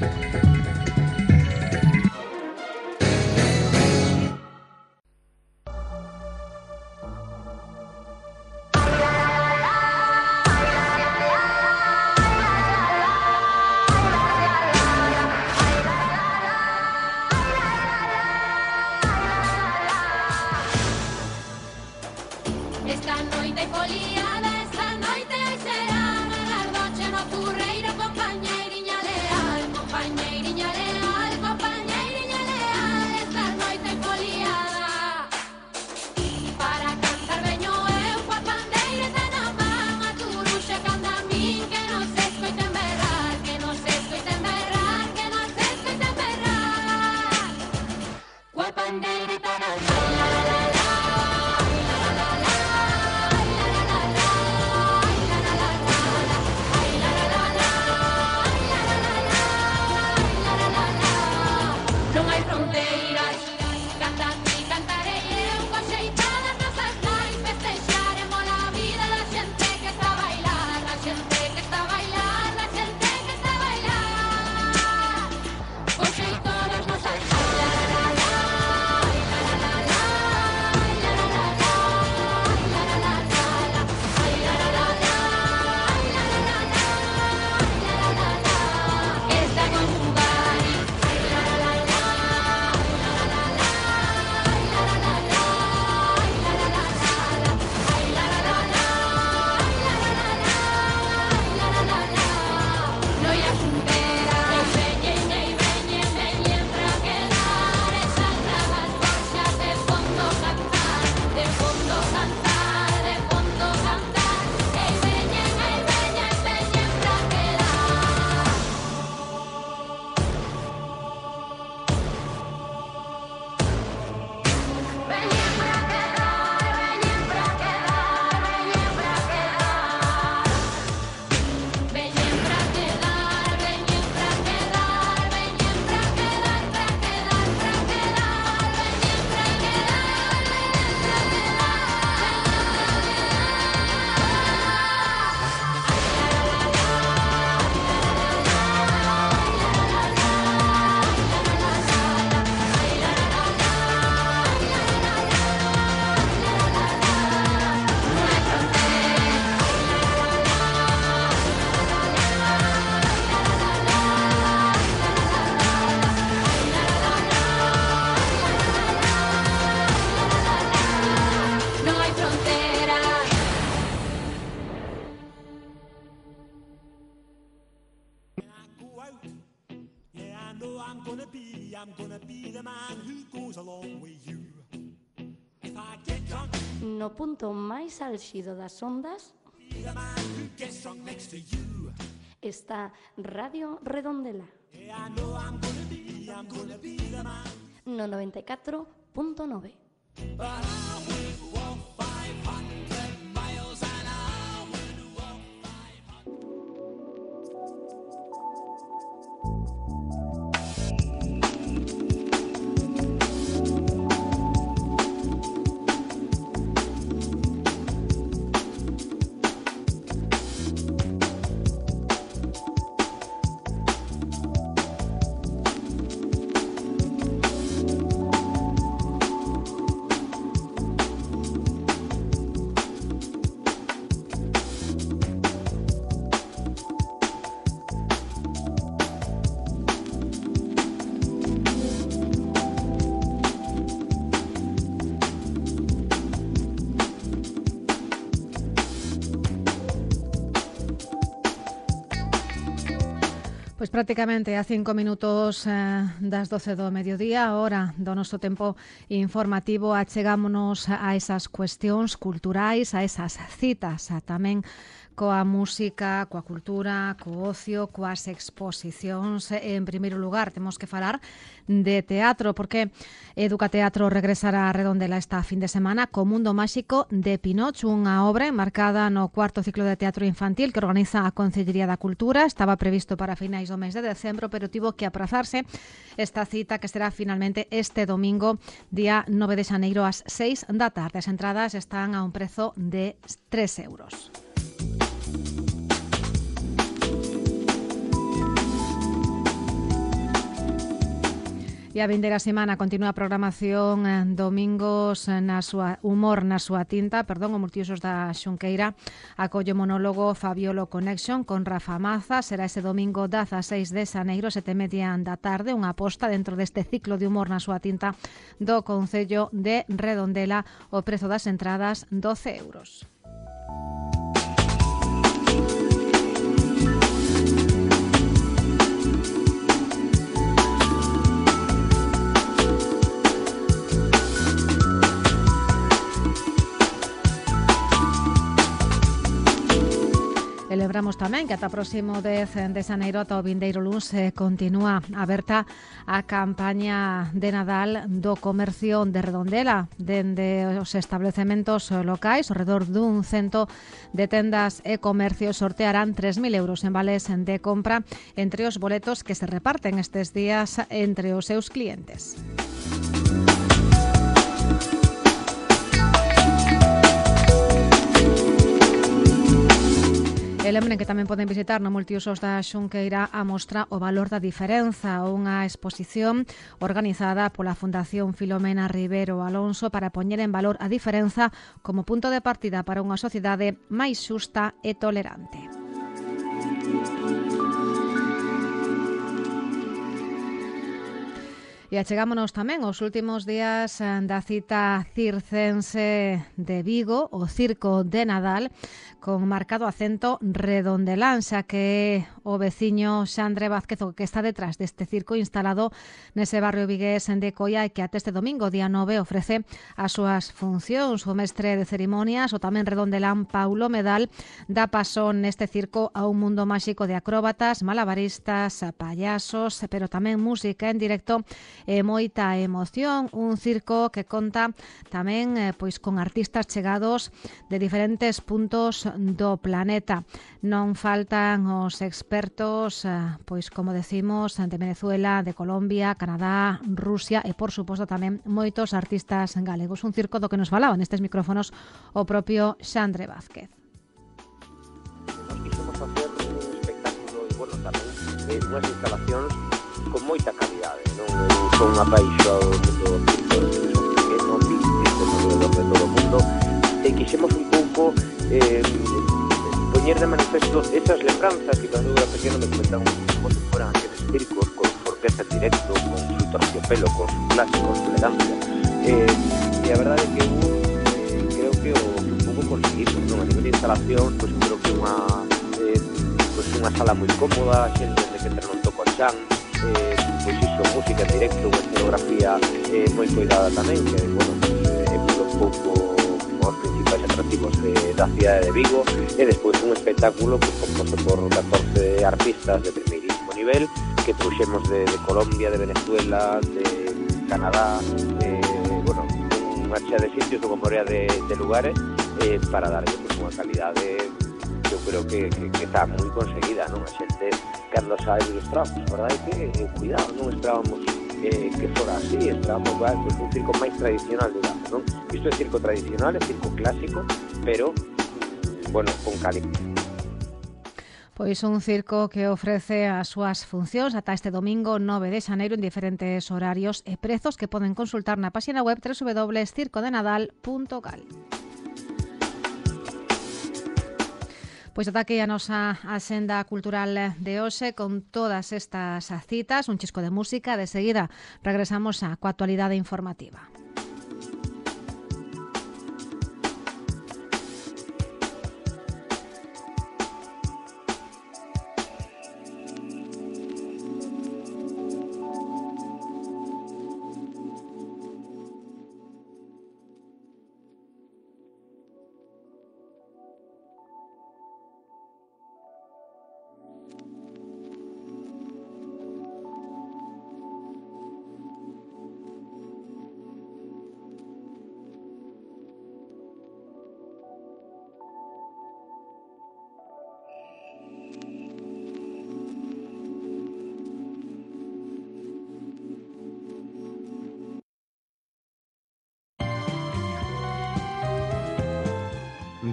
No punto máis álxido das ondas está Radio Redondela no noventa e catro punto nove. Pois prácticamente a cinco minutos eh, das doce do mediodía, hora do noso tempo informativo, achegámonos a esas cuestións culturais, a esas citas, a tamén coa música, coa cultura, co ocio, coas exposicións. En primeiro lugar, temos que falar de teatro, porque Educateatro regresará a Redondela esta fin de semana co Mundo Máxico de Pinocho, unha obra enmarcada no cuarto ciclo de teatro infantil que organiza a Concellería da Cultura. Estaba previsto para finais do do mes de decembro, pero tivo que aprazarse esta cita que será finalmente este domingo, día nove de xaneiro ás seis da tarde. As entradas están a un prezo de tres euros. E a vindeira semana continúa a programación domingos na súa humor na súa tinta, perdón, o Multiusos da Xunqueira acolle o monólogo Fabiolo Connection con Rafa Maza. Será ese domingo dezaseis de xaneiro, sete e media da tarde, unha aposta dentro deste ciclo de humor na súa tinta do Concello de Redondela. O prezo das entradas doce euros. E lembramos tamén que ata o próximo dez de xaneiro, ata o vindeiro luns, eh, continúa aberta a campaña de Nadal do comercio de Redondela. Dende os establecementos locais, ao redor dun cento de tendas e comercios sortearán tres mil euros en vales de compra entre os boletos que se reparten estes días entre os seus clientes. E lembren que tamén poden visitar no Multiusos da Xunqueira a mostra O valor da diferenza, unha exposición organizada pola Fundación Filomena Rivero Alonso para poñer en valor a diferenza como punto de partida para unha sociedade máis xusta e tolerante. E achegámonos tamén aos últimos días da cita circense de Vigo, o Circo de Nadal, con marcado acento redondelán, xa que o veciño Xandre Vázquez o que está detrás deste circo instalado nese barrio vigués de Coia e que até este domingo, día nove, ofrece as súas funcións. O mestre de cerimonias, o tamén redondelán Paulo Medal, dá paso neste circo a un mundo máxico de acróbatas, malabaristas, payasos, pero tamén música en directo e moita emoción. Un circo que conta tamén eh, pois con artistas chegados de diferentes puntos do planeta. Non faltan os expertos, eh, pois como decimos, de Venezuela, de Colombia, Canadá, Rusia e, por suposto, tamén moitos artistas galegos. Un circo do que nos falaba nestes micrófonos o propio Xandre Vázquez. Nos quixemos facer un espectáculo e, bueno, tamén eh, unhas instalacións con moita calidade, non? Eu son apaixonado do mundo do circo, que non vi circos alrededor de todo o mundo, e quixemos un pouco eh, poñer de manifesto esas lembranzas que cando eu era pequeno me comentaban como se fueran aqueles circos con orquesta en directo, con su terciopelo, con su clase, con su elegancia. Eh, e a verdade é que eu eh, creo que o un pouco conseguimos, non? A nivel de instalación, pois pues, creo que unha eh, pues unha sala moi cómoda, xente de que entre non toco a chan, eh, pois iso, música en directo, unha escenografía eh, moi cuidada tamén, que, bueno, pues, eh, é un pouco os principais atractivos de, da cidade de Vigo, e despois un espectáculo pues, composto por catorce artistas de primeirísimo nivel que trouxemos de, de Colombia, de Venezuela, de Canadá, eh, bueno, unha chea de sitios, unha morea de, de lugares, eh, para darlle pues, unha calidade que eu creo que, que, que está moi conseguida, non? A xente, cando sabe dos trapos, verdade que, eh, cuidado, non esperábamos eh, que fora así, esperábamos vai, pues, un circo máis tradicional, digamos, non? Isto é circo tradicional, é circo clásico, pero, bueno, con calidad. Pois un circo que ofrece as súas funcións ata este domingo nove de xaneiro en diferentes horarios e prezos que poden consultar na página web doble u doble u doble punto circo de nadal punto gal. Pois ata aquí a nosa axenda cultural de hoxe con todas estas citas, un chisco de música. De seguida regresamos á coa actualidade informativa.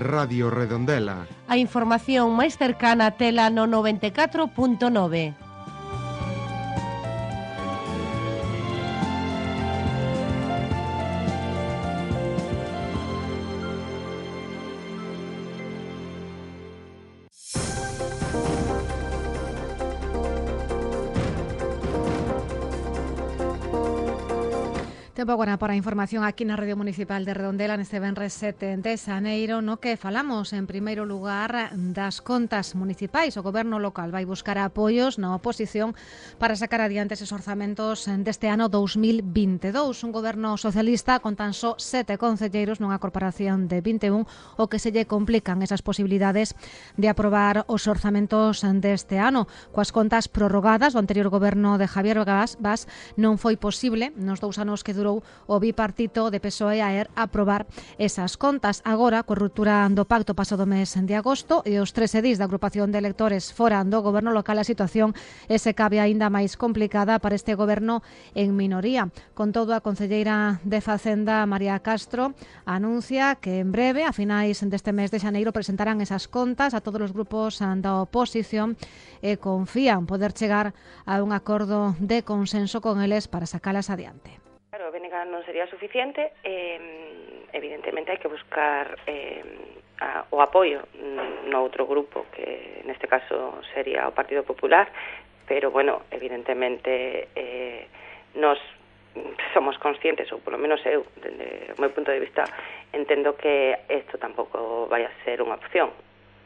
Radio Redondela. A información máis cercana tela no noventa e catro punto nove. Tempo agora para a información aquí na Radio Municipal de Redondela neste venres sete de xaneiro, no que falamos en primeiro lugar das contas municipais. O goberno local vai buscar apoios na oposición para sacar adiante eses orzamentos deste ano dous mil vinte e dous. Un goberno socialista con tan só sete concelleiros nunha corporación de vinte e un, o que se lle complican esas posibilidades de aprobar os orzamentos deste ano. Coas contas prorrogadas do anterior goberno de Javier Vaz, Vaz non foi posible nos dous anos que durou o bipartito de P S O E a E R aprobar esas contas. Agora, coa ruptura do pacto pasado mes de agosto e os tres edís da agrupación de electores fora do goberno local, a situación é se cabe aínda máis complicada para este goberno en minoría. Con todo, a concelleira de Facenda, María Castro, anuncia que en breve, a finais deste mes de xaneiro, presentarán esas contas a todos os grupos da oposición e confían poder chegar a un acordo de consenso con eles para sacalas adiante. Claro, o B N G non sería suficiente, eh, evidentemente hai que buscar eh, a, o apoio no outro grupo, que neste caso sería o Partido Popular, pero, bueno, evidentemente eh, nos somos conscientes, ou polo menos eu, desde o meu punto de vista, entendo que isto tampouco vai a ser unha opción.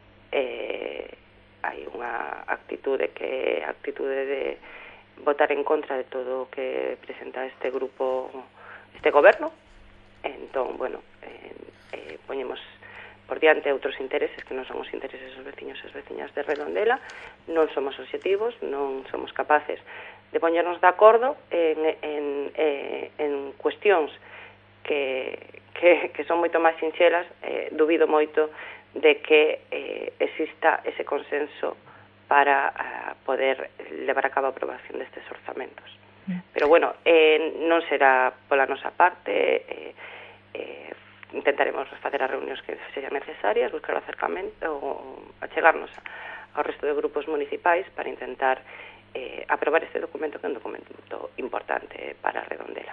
Eh, hai unha actitude que actitude de votar en contra de todo o que presenta este grupo, este goberno. Entón, bueno, eh, eh, poñemos por diante outros intereses que non son os intereses dos veciños e as veciñas de Redondela. Non somos obxectivos, non somos capaces de poñernos de acordo en, en, en, en cuestións que, que, que son moito máis sinxelas. Eh, dubido moito de que eh, exista ese consenso para uh, poder levar a cabo a aprobación destes orzamentos. Mm. Pero, bueno, eh, non será pola nosa parte, eh, eh, intentaremos facer as reunións que sexan necesarias, buscar o acercamento, ou achegarnos ao resto de grupos municipais para intentar eh, aprobar este documento, que é un documento importante para Redondela.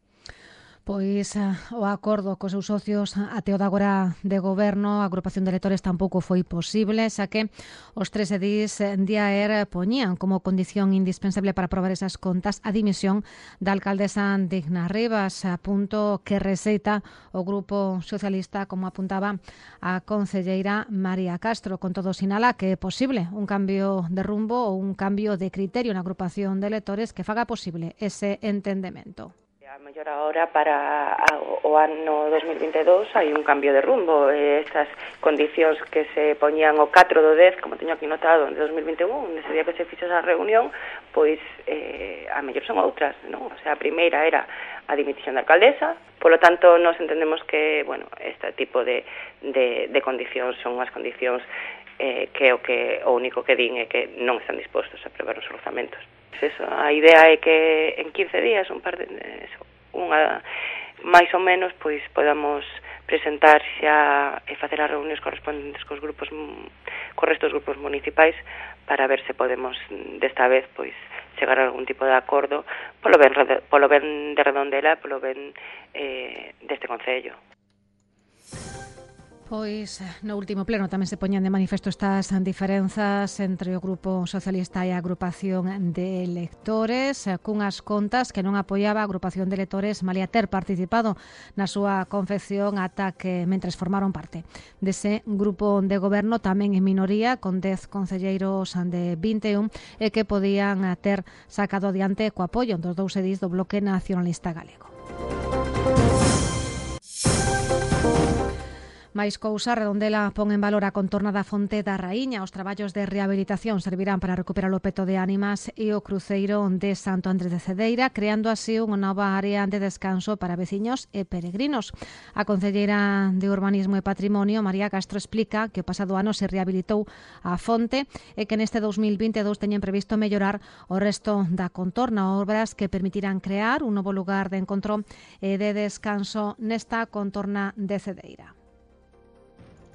Pois o acordo cos seus socios até o de agora de goberno, a agrupación de electores tampouco foi posible, xa que os tres edís de A E R poñían como condición indispensable para aprobar esas contas a dimisión da alcaldesa Digna Rivas, a punto que receita o grupo socialista, como apuntaba a concelleira María Castro. Con todo, sinala que é posible un cambio de rumbo ou un cambio de criterio na agrupación de electores que faga posible ese entendemento. A mellor agora para o ano dos mil vinte e dous hai un cambio de rumbo. Estas condicións que se poñían o catro do dez, como teño aquí notado, en dos mil vinte e un, nese día que se fixo esa reunión, pois eh, a mellor son outras, non? O sea, a primeira era a dimisión da alcaldesa, polo tanto, nós entendemos que, bueno, este tipo de, de, de condicións son as condicións eh, que o que o único que din é que non están dispostos a aprobar os orzamentos. Eso, a idea é que en quince días, un par de eso, unha máis ou menos, pois podamos presentar xa e facer as reunións correspondentes cos grupos, cos restos grupos municipais, para ver se podemos desta vez pois chegar a algún tipo de acordo polo ben, polo ben de Redondela, polo ben eh, deste concello. Pois no último pleno tamén se poñan de manifesto estas diferenzas entre o Grupo Socialista e a agrupación de electores, cunhas contas que non apoiaba a agrupación de electores malia ter participado na súa confección ata que mentres formaron parte dese grupo de goberno, tamén en minoría, con dez concelleiros de vinte e un, e que podían ter sacado adiante co apoio dos dous edís do Bloque Nacionalista Galego. Mais cousa, Redondela pon en valor a contorna da Fonte da Raíña. Os traballos de rehabilitación servirán para recuperar o peto de ánimas e o cruceiro de Santo Andrés de Cedeira, creando así unha nova área de descanso para veciños e peregrinos. A concelleira de Urbanismo e Patrimonio, María Castro, explica que o pasado ano se rehabilitou a fonte e que neste dous mil vinte e dous teñen previsto mellorar o resto da contorna, obras que permitirán crear un novo lugar de encontro e de descanso nesta contorna de Cedeira.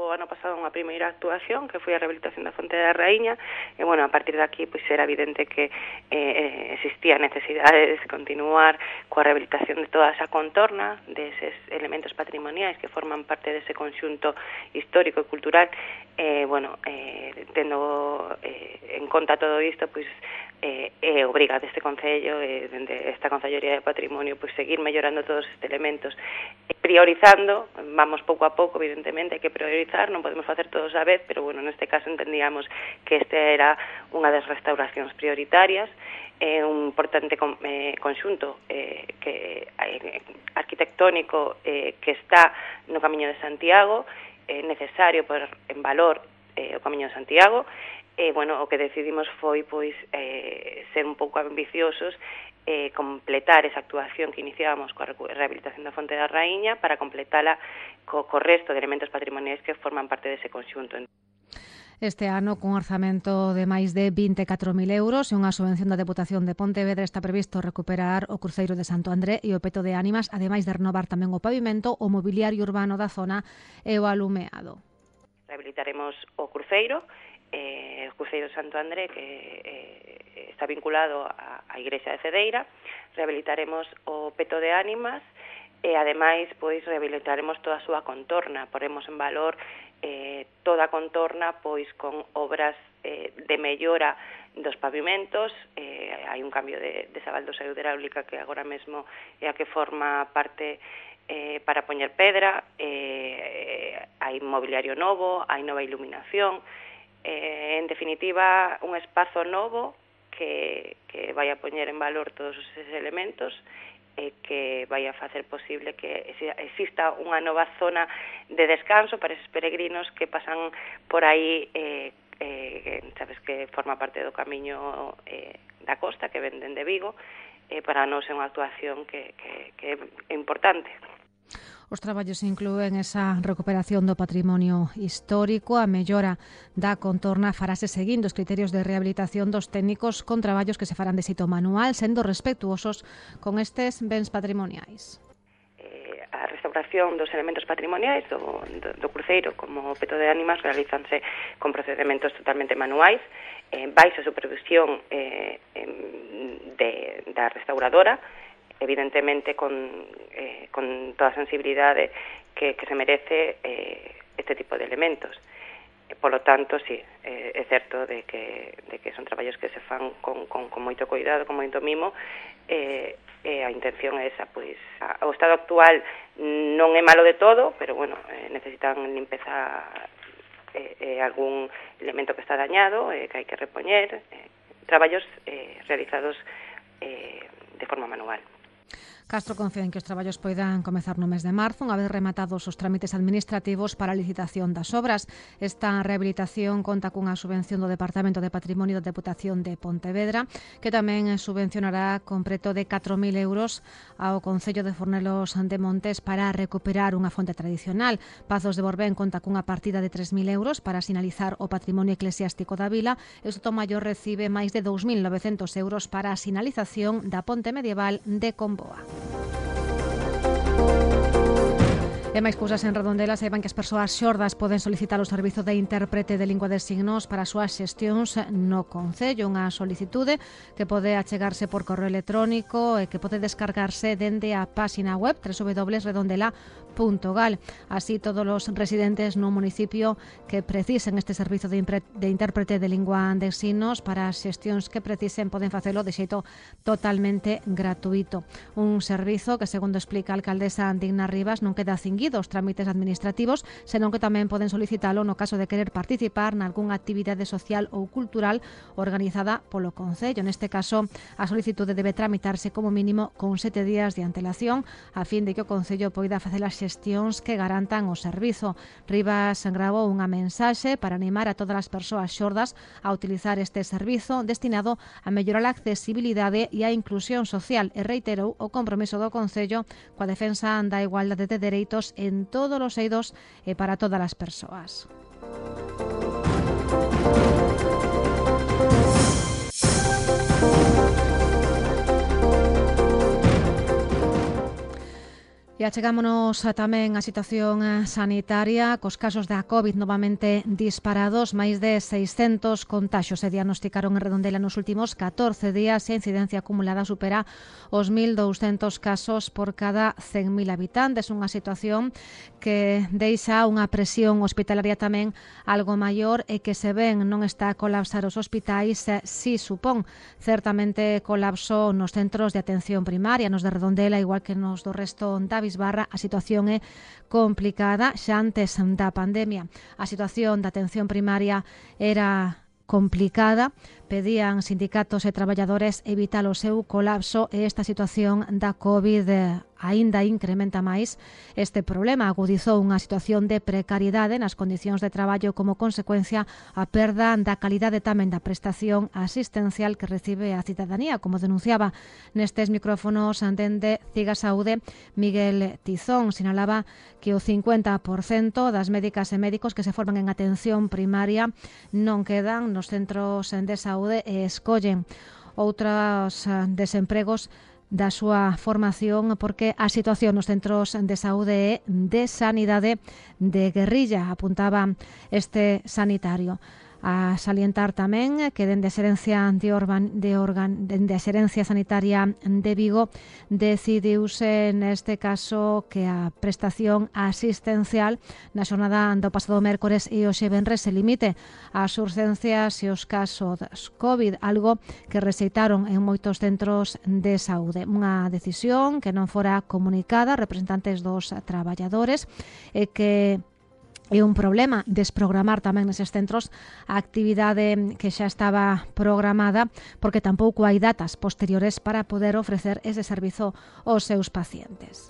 houve ano pasado unha primeira actuación que foi a rehabilitación da Fonte da Raíña e, bueno, a partir de aquí pois era evidente que eh, existía a necesidade de continuar coa rehabilitación de toda esa contorna deses elementos patrimoniais que forman parte dese conxunto histórico e cultural. Eh, bueno, eh, tendo eh, en conta todo isto, pois eh, é obriga deste Concello e eh, de esta Concelloría de Patrimonio pois seguir mellorando todos estes elementos, eh, priorizando, vamos pouco a pouco, evidentemente hai que priorizar, non podemos facer todos a vez, pero bueno, neste caso entendíamos que este era unha das restauracións prioritarias, é eh, un importante con, eh, conxunto eh, que eh, arquitectónico eh, que está no Camiño de Santiago, é eh, necesario por en valor eh, o Camiño de Santiago. E, bueno, o que decidimos foi, pois, eh, ser un pouco ambiciosos, eh, completar esa actuación que iniciábamos coa rehabilitación da Fonte da Raíña para completala co, co resto de elementos patrimoniais que forman parte dese conxunto. Este ano, cun orzamento de máis de vinte e catro mil euros e unha subvención da Deputación de Pontevedra, está previsto recuperar o cruceiro de Santo André e o peto de Ánimas, ademais de renovar tamén o pavimento, o mobiliario urbano da zona e o alumeado. Rehabilitaremos o cruceiro, eh, o Cruceiro de Santo André, que eh, está vinculado á, á Igrexa de Cedeira. Rehabilitaremos o peto de Ánimas e, ademais, pois, rehabilitaremos toda a súa contorna. Poremos en valor eh, toda a contorna, pois, con obras eh, de mellora dos pavimentos. Eh, hai un cambio de, de sabaldosa hidráulica que agora mesmo é a que forma parte eh, para poñer pedra. Eh, hai mobiliario novo, hai nova iluminación. Eh, en definitiva, un espazo novo que, que vai a poñer en valor todos esos elementos e que vai a facer posible que exista unha nova zona de descanso para esos peregrinos que pasan por aí, eh, eh, sabes que forma parte do camiño eh, da costa, que venden de Vigo, eh, para nós é unha actuación que, que, que é importante. Os traballos inclúen esa recuperación do patrimonio histórico, a mellora da contorna farase seguindo os criterios de rehabilitación dos técnicos con traballos que se farán de xeito manual, sendo respetuosos con estes bens patrimoniais. Eh, a restauración dos elementos patrimoniais do, do, do cruceiro como o peto de Ánimas realízanse con procedimentos totalmente manuais, eh, baixo supervisión eh, de, da restauradora, evidentemente con, eh, con toda a sensibilidade que, que se merece eh, este tipo de elementos. E, polo tanto, sí, eh, é certo de que, de que son traballos que se fan con, con, con moito cuidado, con moito mimo, e eh, eh, a intención é esa, pois, a, o estado actual non é malo de todo, pero, bueno, eh, necesitan limpeza eh, eh, algún elemento que está dañado, eh, que hai que repoñer, eh, traballos eh, realizados eh, de forma manual. Castro confía en que os traballos poidan comezar no mes de marzo, unha vez rematados os trámites administrativos para a licitación das obras. Esta rehabilitación conta cunha subvención do Departamento de Patrimonio da Deputación de Pontevedra, que tamén subvencionará con preto de catro mil euros ao Concello de Fornelos de Montes para recuperar unha fonte tradicional. Pazos de Borbén conta cunha partida de tres mil euros para sinalizar o patrimonio eclesiástico da vila e o Sotomayor recibe máis de dous mil novecentos euros para a sinalización da ponte medieval de Comboa. E máis cousas en Redondela. Saiban que as persoas xordas poden solicitar o servizo de intérprete de lingua de signos para as súas xestións no Concello, unha solicitude que pode achegarse por correo electrónico e que pode descargarse dende a páxina web doble u doble u doble u punto redondela punto gal. Así, todos os residentes no municipio que precisen este servizo de, de intérprete de lingua de signos para as xestións que precisen poden facelo de xeito totalmente gratuito. Un servizo que, segundo explica a alcaldesa Digna Rivas, non queda cinguido os trámites administrativos, senón que tamén poden solicitalo no caso de querer participar nalgúnha actividade social ou cultural organizada polo Concello. Neste caso, a solicitude debe tramitarse como mínimo con sete días de antelación a fin de que o Concello poida facer as xestións que garantan o servizo. Rivas gravou unha mensaxe para animar a todas as persoas xordas a utilizar este servizo destinado a mellorar a accesibilidade e a inclusión social e reiterou o compromiso do Concello coa defensa da igualdade de dereitos en todos os eidos e para todas as persoas. E E achegámonos tamén á situación sanitaria, cos casos da COVID novamente disparados. Máis de seiscentos contaxios se diagnosticaron en Redondela nos últimos catorce días e a incidencia acumulada supera os mil douscentos casos por cada cen mil habitantes. Unha situación que deixa unha presión hospitalaria tamén algo maior e que se ven non está a colapsar os hospitais, si supón certamente colapso nos centros de atención primaria, nos de Redondela, igual que nos do resto da Bisbarra. A situación é complicada xa antes da pandemia. A situación da atención primaria era complicada, pedían sindicatos e traballadores evitar o seu colapso e esta situación da COVID aínda incrementa máis este problema. Agudizou unha situación de precariedade nas condicións de traballo como consecuencia a perda da calidade tamén da prestación asistencial que recibe a cidadanía, como denunciaba nestes micrófonos dende Ciga Saúde Miguel Tizón. Sinalaba que o cincuenta por cento das médicas e médicos que se forman en atención primaria non quedan nos centros de saúde e escollen outros desempregos da súa formación porque a situación nos centros de saúde é de sanidade de guerrilla, apuntaba este sanitario. A salientar tamén que dende a Xerencia de, Orban, de, Organ, dende a Xerencia Sanitaria de Vigo decidiuse neste caso que a prestación asistencial na xornada do pasado mércores e hoxe venres se limite ás urgencias e os casos COVID, algo que rexeitaron en moitos centros de saúde. Unha decisión que non fora comunicada a representantes dos traballadores e que é un problema desprogramar tamén neses centros a actividade que xa estaba programada porque tampouco hai datas posteriores para poder ofrecer ese servizo aos seus pacientes.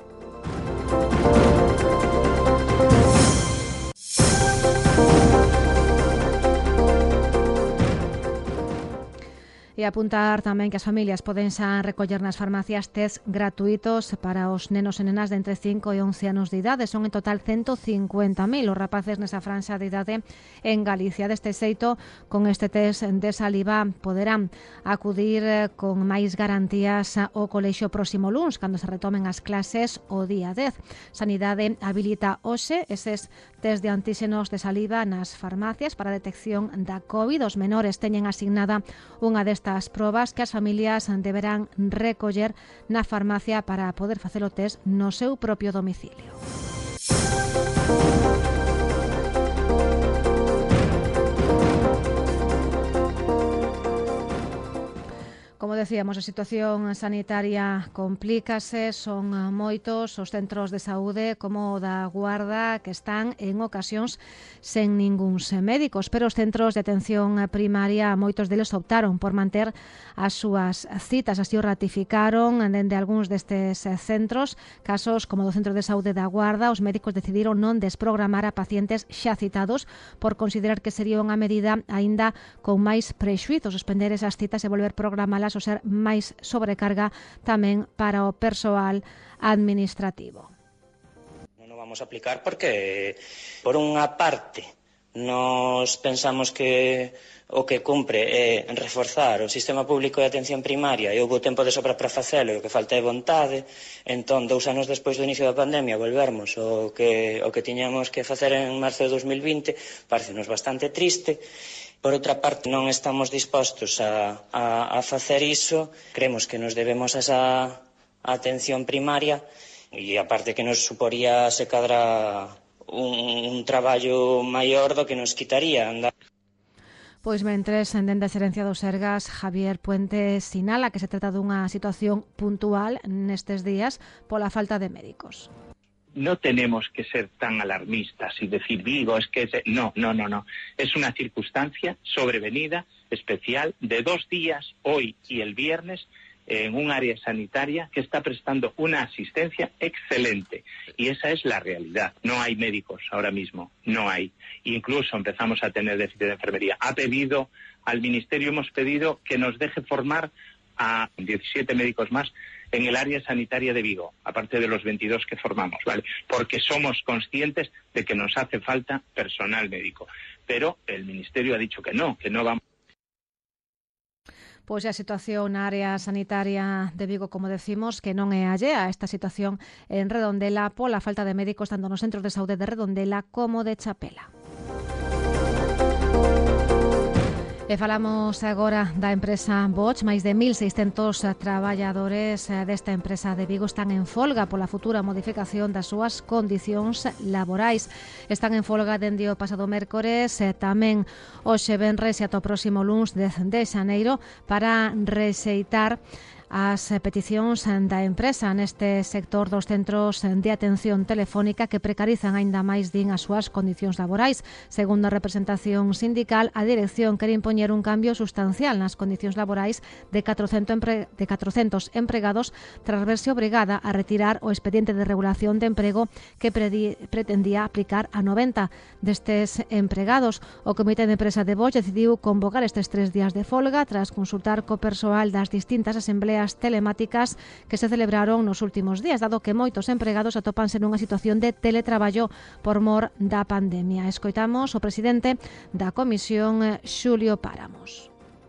E apuntar tamén que as familias poden xa recoller nas farmacias test gratuitos para os nenos e nenas de entre cinco e once anos de idade. Son en total ciento cincuenta mil os rapaces nesa franxa de idade en Galicia. Deste xeito, con este test de saliva poderán acudir con máis garantías ao colexio próximo luns, cando se retomen as clases o día dez. Sanidade habilita hoxe eses test de antíxenos de saliva nas farmacias para a detección da COVID. Os menores teñen asignada unha destas probas que as familias deberán recoller na farmacia para poder facer o test no seu propio domicilio. Como decíamos, a situación sanitaria complícase, son moitos os centros de saúde como o da Guarda que están en ocasións sen ninguns médicos, pero os centros de atención primaria, moitos deles optaron por manter as súas citas, así o ratificaron dende algúns destes centros. Casos como do Centro de Saúde da Guarda, os médicos decidiron non desprogramar a pacientes xa citados por considerar que sería unha medida aínda con máis prexuízo suspender esas citas e volver programalas ou ser máis sobrecarga tamén para o persoal administrativo. Non o vamos a aplicar porque, por unha parte, nos pensamos que o que cumpre é reforzar o sistema público de atención primaria e houve tempo de sobra para facelo e o que falta é vontade. Entón, dous anos despois do inicio da pandemia, volvermos o que, o que tiñamos que facer en marzo de dos mil vinte parecenos bastante triste. Por outra parte, non estamos dispostos a, a, a facer iso. Creemos que nos debemos a esa atención primaria e aparte que nos suporía se cadra un, un traballo maior do que nos quitaría andar. Pois mentres, dende a Xerencia do Sergas, Javier Puente sinala que se trata dunha situación puntual nestes días pola falta de médicos. No tenemos que ser tan alarmistas y decir, Vigo, es que... Es... No, no, no, no. Es una circunstancia sobrevenida, especial, de dos días, hoy y el viernes, en un área sanitaria que está prestando una asistencia excelente. Y esa es la realidad. No hay médicos ahora mismo, no hay. Incluso empezamos a tener déficit de enfermería. Ha pedido al Ministerio, hemos pedido que nos deje formar a diecisiete médicos más en el área sanitaria de Vigo, aparte de los veintidós que formamos, ¿vale? Porque somos conscientes de que nos hace falta personal médico. Pero el Ministerio ha dicho que no, que no vamos. Pois a situación na área sanitaria de Vigo, como decimos, que non é allea a esta situación en Redondela pola falta de médicos tanto nos centros de saúde de Redondela como de Chapela. E falamos agora da empresa Bosch. Máis de mil seiscentos traballadores desta empresa de Vigo están en folga pola futura modificación das súas condicións laborais. Están en folga dende o pasado mércores, tamén hoxe venres e ata o próximo luns de xaneiro para rexeitar as peticións da empresa neste sector dos centros de atención telefónica que precarizan aínda máis din as súas condicións laborais. Segundo a representación sindical, a dirección quere impoñer un cambio sustancial nas condicións laborais de catrocentos, empre... de catrocentos empregados tras verse obrigada a retirar o expediente de regulación de emprego que predi... pretendía aplicar a noventa destes empregados. O Comité de Empresa de Bosch decidiu convocar estes tres días de folga tras consultar co persoal das distintas asembleas telemáticas que se celebraron nos últimos días, dado que moitos empregados atópanse nunha situación de teletraballo por mor da pandemia. Escoitamos o presidente da comisión, Xulio Páramos.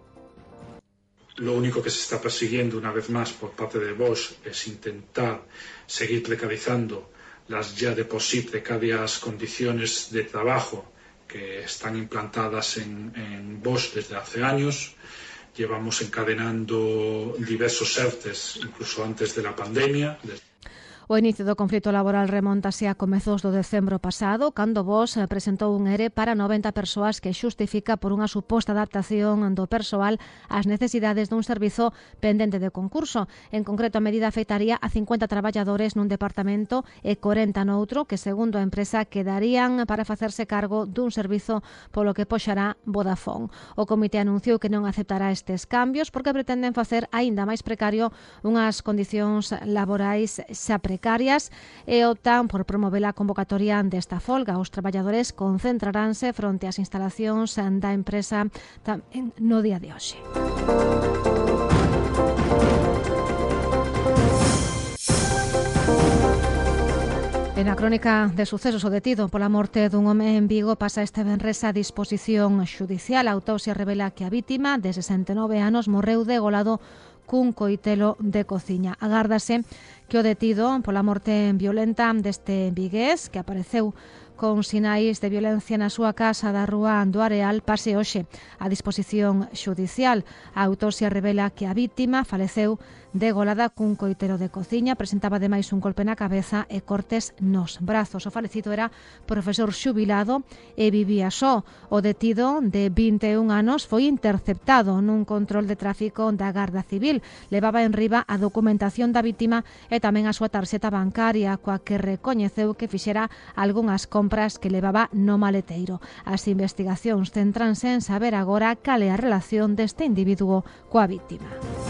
Lo único que se está persiguiendo una vez más por parte de Bosch es intentar seguir precarizando las ya de por sí precarias condiciones de trabajo que están implantadas en, en Bosch desde hace años. Llevamos encadenando diversos ERTEs incluso antes de la pandemia. O inicio do conflito laboral remontase a comezos do decembro pasado, cando Bosch presentou un ERE para noventa persoas que xustifica por unha suposta adaptación do persoal ás necesidades dun servizo pendente de concurso. En concreto, a medida afectaría a cincuenta traballadores nun departamento e corenta noutro que, segundo a empresa, quedarían para facerse cargo dun servizo polo que poxará Vodafone. O comité anunciou que non aceptará estes cambios porque pretenden facer aínda máis precario unhas condicións laborais xa precarias precarias e optan por promover a convocatoria desta folga. Os traballadores concentraranse fronte ás instalacións da empresa tamén no día de hoxe. En a crónica de sucesos, o detido pola morte dun home en Vigo pasa este venres a disposición xudicial. A autopsia revela que a vítima, de sesenta e nove anos, morreu degolado cun coitelo de cociña. Agárdase que o detido pola morte violenta deste vigués, que apareceu con sinais de violencia na súa casa da rúa do Areal, pase hoxe a disposición xudicial. A autopsia revela que a vítima faleceu degolada cun coitelo de cociña, presentaba ademais un golpe na cabeza e cortes nos brazos. O falecido era profesor xubilado e vivía só. O detido, de vinte e un anos, foi interceptado nun control de tráfico da Garda Civil. Levaba en riba a documentación da vítima e tamén a súa tarxeta bancaria, coa que recoñeceu que fixera algunhas compras que levaba no maleteiro. As investigacións centranse en saber agora cal é a relación deste individuo coa vítima.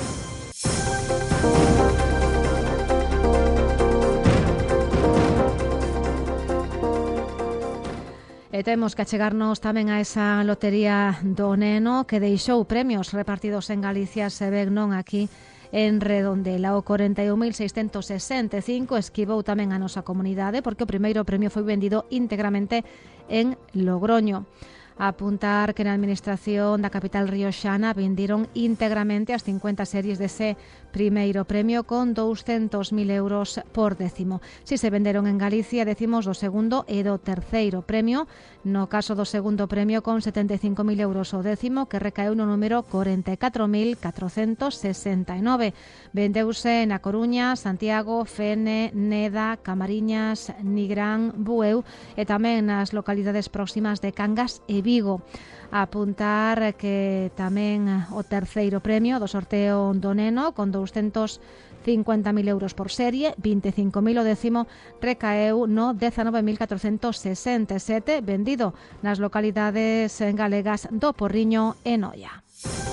E temos que achegarnos tamén a esa lotería do neno que deixou premios repartidos en Galicia, se ven non aquí en Redondela. O corenta e un mil seiscentos sesenta e cinco esquivou tamén a nosa comunidade porque o primeiro premio foi vendido íntegramente en Logroño. A apuntar que na administración da capital rioxana vendiron íntegramente as cincuenta series dese primeiro premio con douscentos mil euros por décimo. Si se venderon en Galicia, decimos do segundo e do terceiro premio. No caso do segundo premio, con setenta e cinco mil euros o décimo, que recaeu no número corenta e catro mil catrocentos sesenta e nove. Vendeuse na Coruña, Santiago, Fene, Neda, Camariñas, Nigrán, Bueu e tamén nas localidades próximas de Cangas e Vigo. A apuntar que tamén o terceiro premio do sorteo do neno, con douscentos cincuenta mil euros por serie, vinte e cinco mil o décimo, recaeu no dezanove mil catrocentos sesenta e sete, vendido nas localidades galegas do Porriño e Noia.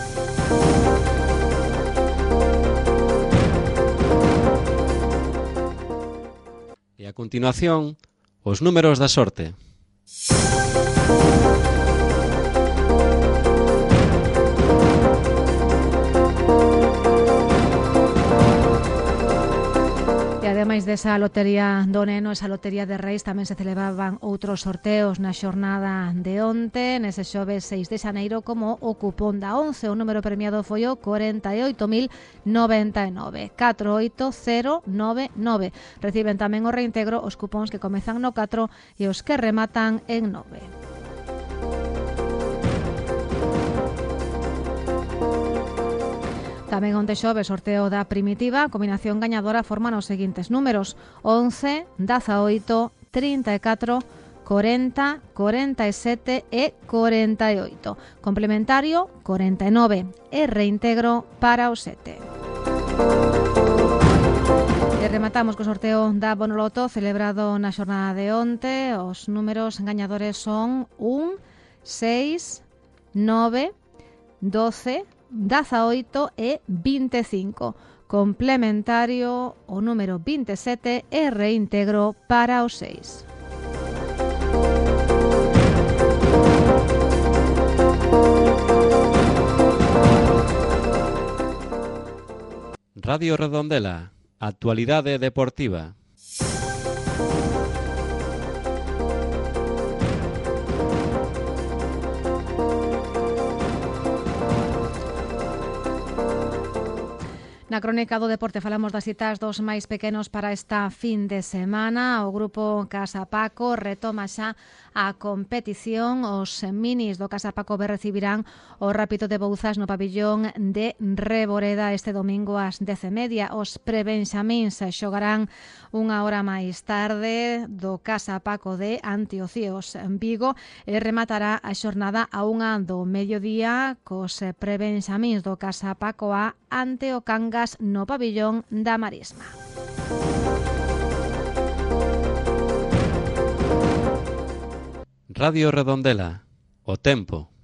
E a continuación, os números da sorte. ademais desa lotería do Neno, esa lotería de Reis, tamén se celebraban outros sorteos na xornada de onte, nese xoves seis de xaneiro, como o cupón da once. O número premiado foi o cuarenta y ocho mil noventa y nueve, catro oito cero nove nove. Reciben tamén o reintegro os cupóns que comezan no catro e os que rematan en nove. Tamén onte xoves sorteo da primitiva, a combinación gañadora forman os seguintes números: once, dezaoito, trinta e catro, cuarenta, cuarenta y siete e cuarenta y oito. Complementario, cuarenta y nove e reintegro para o sete. E rematamos co sorteo da Bonoloto celebrado na xornada de onte. Os números gañadores son un, seis, nove, doce, dezaoito e veinticinco. Complementario o número veintisiete e reintegro para o seis. Radio Redondela, actualidade deportiva. Na crónica do deporte falamos das citas dos máis pequenos para esta fin de semana. O grupo Casa Paco retoma xa a competición. Os minis do Casa Paco B recibirán o Rápido de Bouzas no pabillón de Reboreda este domingo ás dez e media. Os prebenxamíns xogarán unha hora máis tarde do Casa Paco de ante o Cíos en Vigo e rematará a xornada a unha do mediodía cos prebenxamíns do Casa Paco A ante o Cangas no pabillón da Marisma. Radio Redondela, o tempo.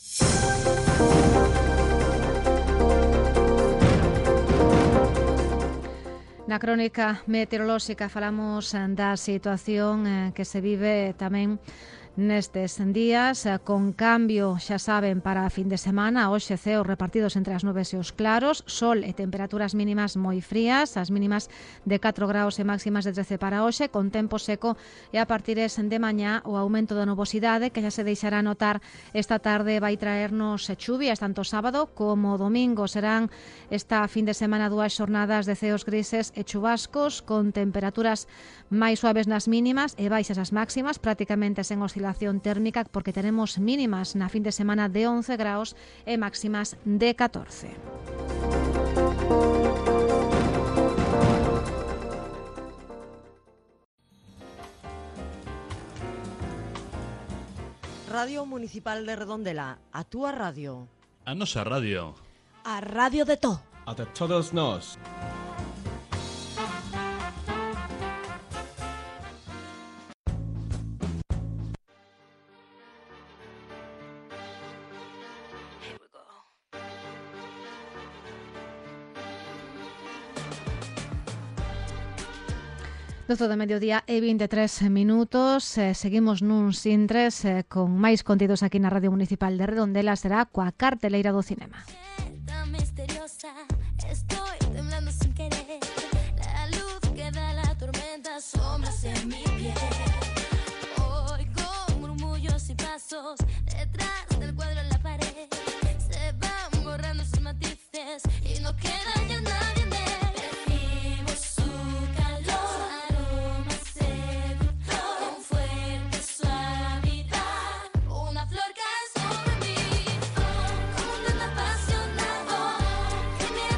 Na crónica meteorolóxica falamos da situación que se vive tamén nestes días, con cambio, xa saben, para a fin de semana. Hoxe ceos repartidos entre as nubes e os claros, sol e temperaturas mínimas moi frías, as mínimas de catro graus e máximas de trece para hoxe, con tempo seco e a partires de mañá o aumento da nubosidade que xa se deixará notar esta tarde vai traernos chuvias tanto sábado como domingo. Serán esta fin de semana dúas xornadas de ceos grises e chubascos, con temperaturas máis suaves nas mínimas e baixas as máximas, prácticamente sen oscilación térmica, porque tenemos mínimas na fin de semana de once graus e máximas de catorce. Radio Municipal de Redondela, a túa radio. A nosa radio. A radio de to. A de todos nós. doce do mediodía e vinte e tres minutos. Eh, seguimos nun Sintres eh, con máis contidos aquí na Radio Municipal de Redondela. Será coa carteleira do cinema. Misteriosa, estoy temblando sin querer. La luz que da la tormenta, sombras en mi piel. Hoy con murmullos y pasos detrás del cuadro en la pared, se van borrando sus matices y no queda ya nadie en él. Percibo su calor, aroma seductor, con fuerte suavidad, una flor cae sobre mí, como un viento apasionado que me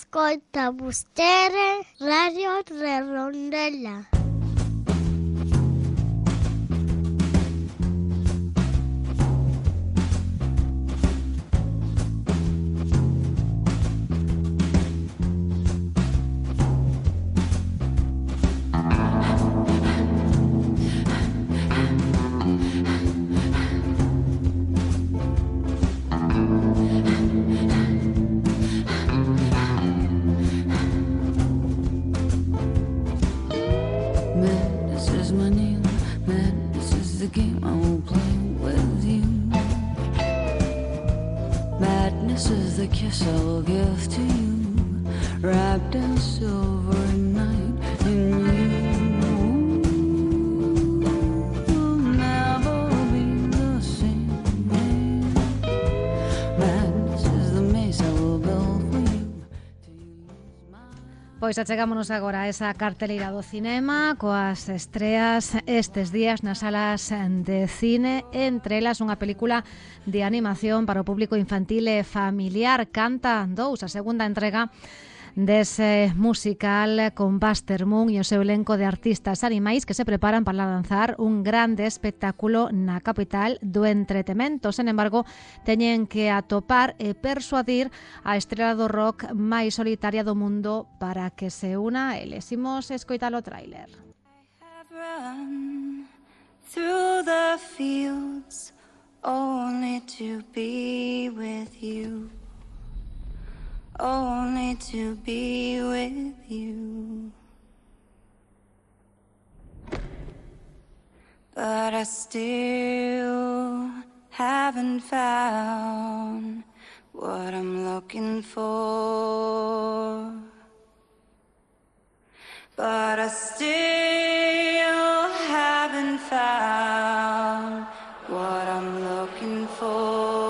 Escoita vostede Radio Redondela. Pois achegámonos agora a esa carteleira do cinema coas estreas estes días nas salas de cine, entre elas unha película de animación para o público infantil e familiar, Canta dous, a segunda entrega dese musical con Buster Moon e o seu elenco de artistas animais que se preparan para lanzar un grande espectáculo na capital do entretemento. Sen embargo, teñen que atopar e persuadir a estrela do rock máis solitaria do mundo para que se una a eles. Imos escoitar o tráiler. Through the fields only to be with you. Only to be with you. But I still haven't found what I'm looking for. But I still haven't found what I'm looking for.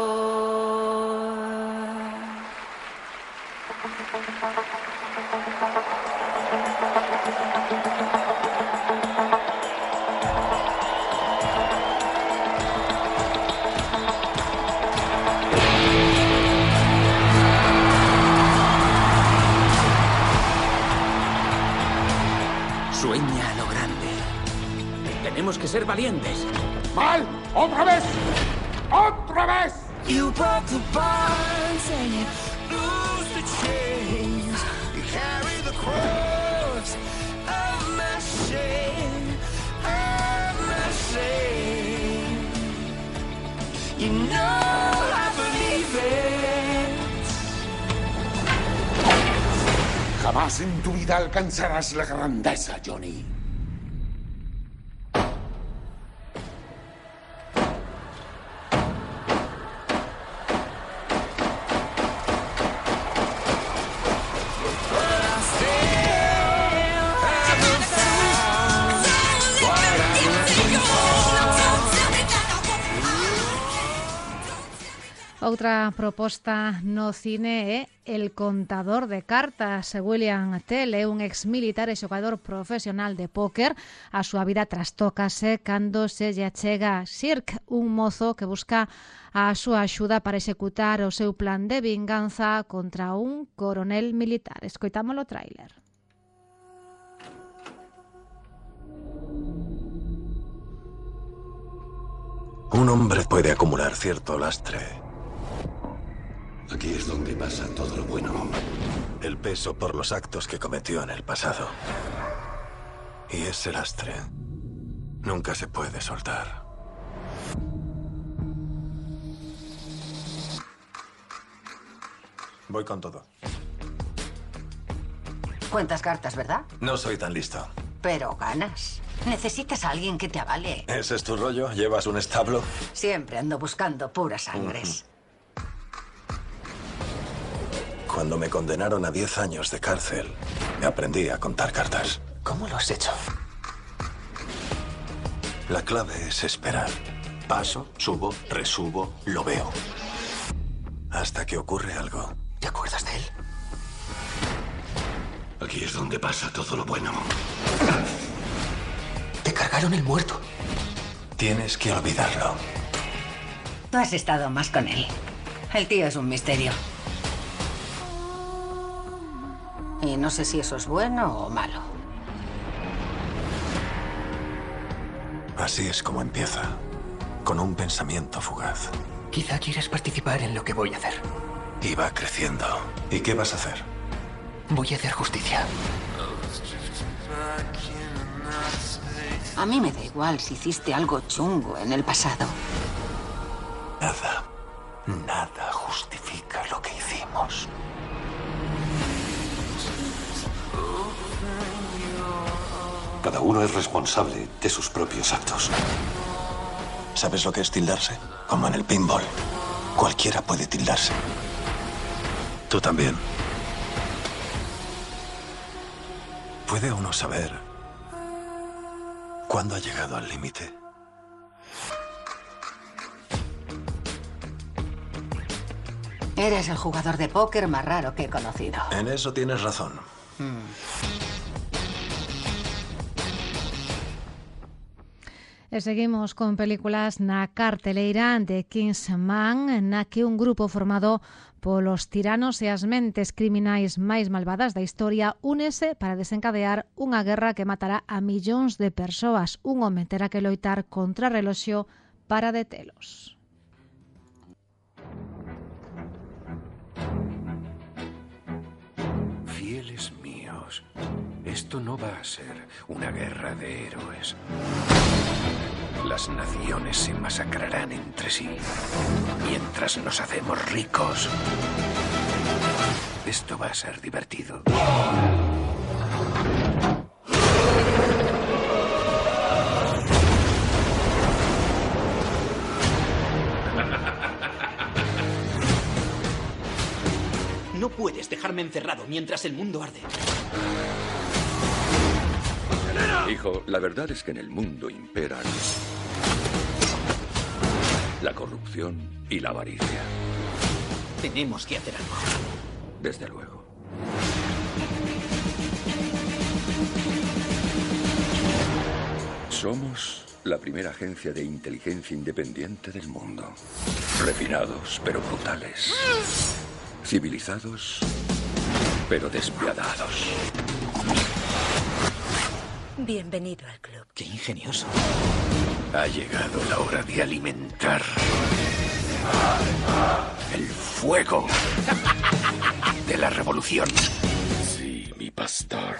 Sueña a lo grande. Tenemos que ser valientes. ¡Mal! ¡Otra vez! ¡Otra vez! You broke the bonds and you lose the chains. You carry the cross of my shame, of my shame. You know I believe it. Jamás en tu vida alcanzarás la grandeza, Johnny. Outra proposta no cine é El contador de cartas. William Tell é un exmilitar e xogador profesional de póker. A súa vida trastócase cando se lle achega Shirk, un mozo que busca a súa axuda para executar o seu plan de vinganza contra un coronel militar. Escoitámolo o tráiler. Un hombre puede acumular cierto lastre. Aquí es donde pasa todo lo bueno. El peso por los actos que cometió en el pasado. Y ese lastre nunca se puede soltar. Voy con todo. Cuentas cartas, ¿verdad? No soy tan listo. Pero ganas. Necesitas a alguien que te avale. ¿Ese es tu rollo? ¿Llevas un establo? Siempre ando buscando puras sangres. Uh-huh. Cuando me condenaron a diez años de cárcel, me aprendí a contar cartas. ¿Cómo lo has hecho? La clave es esperar. Paso, subo, resubo, lo veo. Hasta que ocurre algo. ¿Te acuerdas de él? Aquí es donde pasa todo lo bueno. Te cargaron el muerto. Tienes que olvidarlo. No has estado más con él. El tío es un misterio. Y no sé si eso es bueno o malo. Así es como empieza, con un pensamiento fugaz. Quizá quieres participar en lo que voy a hacer. Y va creciendo. ¿Y qué vas a hacer? Voy a hacer justicia. A mí me da igual si hiciste algo chungo en el pasado. Nada, nada justifica lo que hicimos. Cada uno es responsable de sus propios actos. ¿Sabes lo que es tildarse? Como en el pinball. Cualquiera puede tildarse. Tú también. ¿Puede uno saber cuándo ha llegado al límite? Eres el jugador de póker más raro que he conocido. En eso tienes razón. Mm. E seguimos con películas na carteleira de Kingsman, na que un grupo formado polos tiranos e as mentes criminais máis malvadas da historia únese para desencadear unha guerra que matará a millóns de persoas. Un home terá que loitar contra reloxo para detelos. Fieles míos, esto no va a ser una guerra de héroes. Las naciones se masacrarán entre sí mientras nos hacemos ricos. Esto va a ser divertido. No puedes dejarme encerrado mientras el mundo arde. Hijo, la verdad es que en el mundo imperan la corrupción y la avaricia. Tenemos que hacer algo. Desde luego. Somos la primera agencia de inteligencia independiente del mundo. Refinados, pero brutales. Civilizados, pero despiadados. Bienvenido al club. Qué ingenioso. Ha llegado la hora de alimentar el fuego de la revolución. Sí, mi pastor.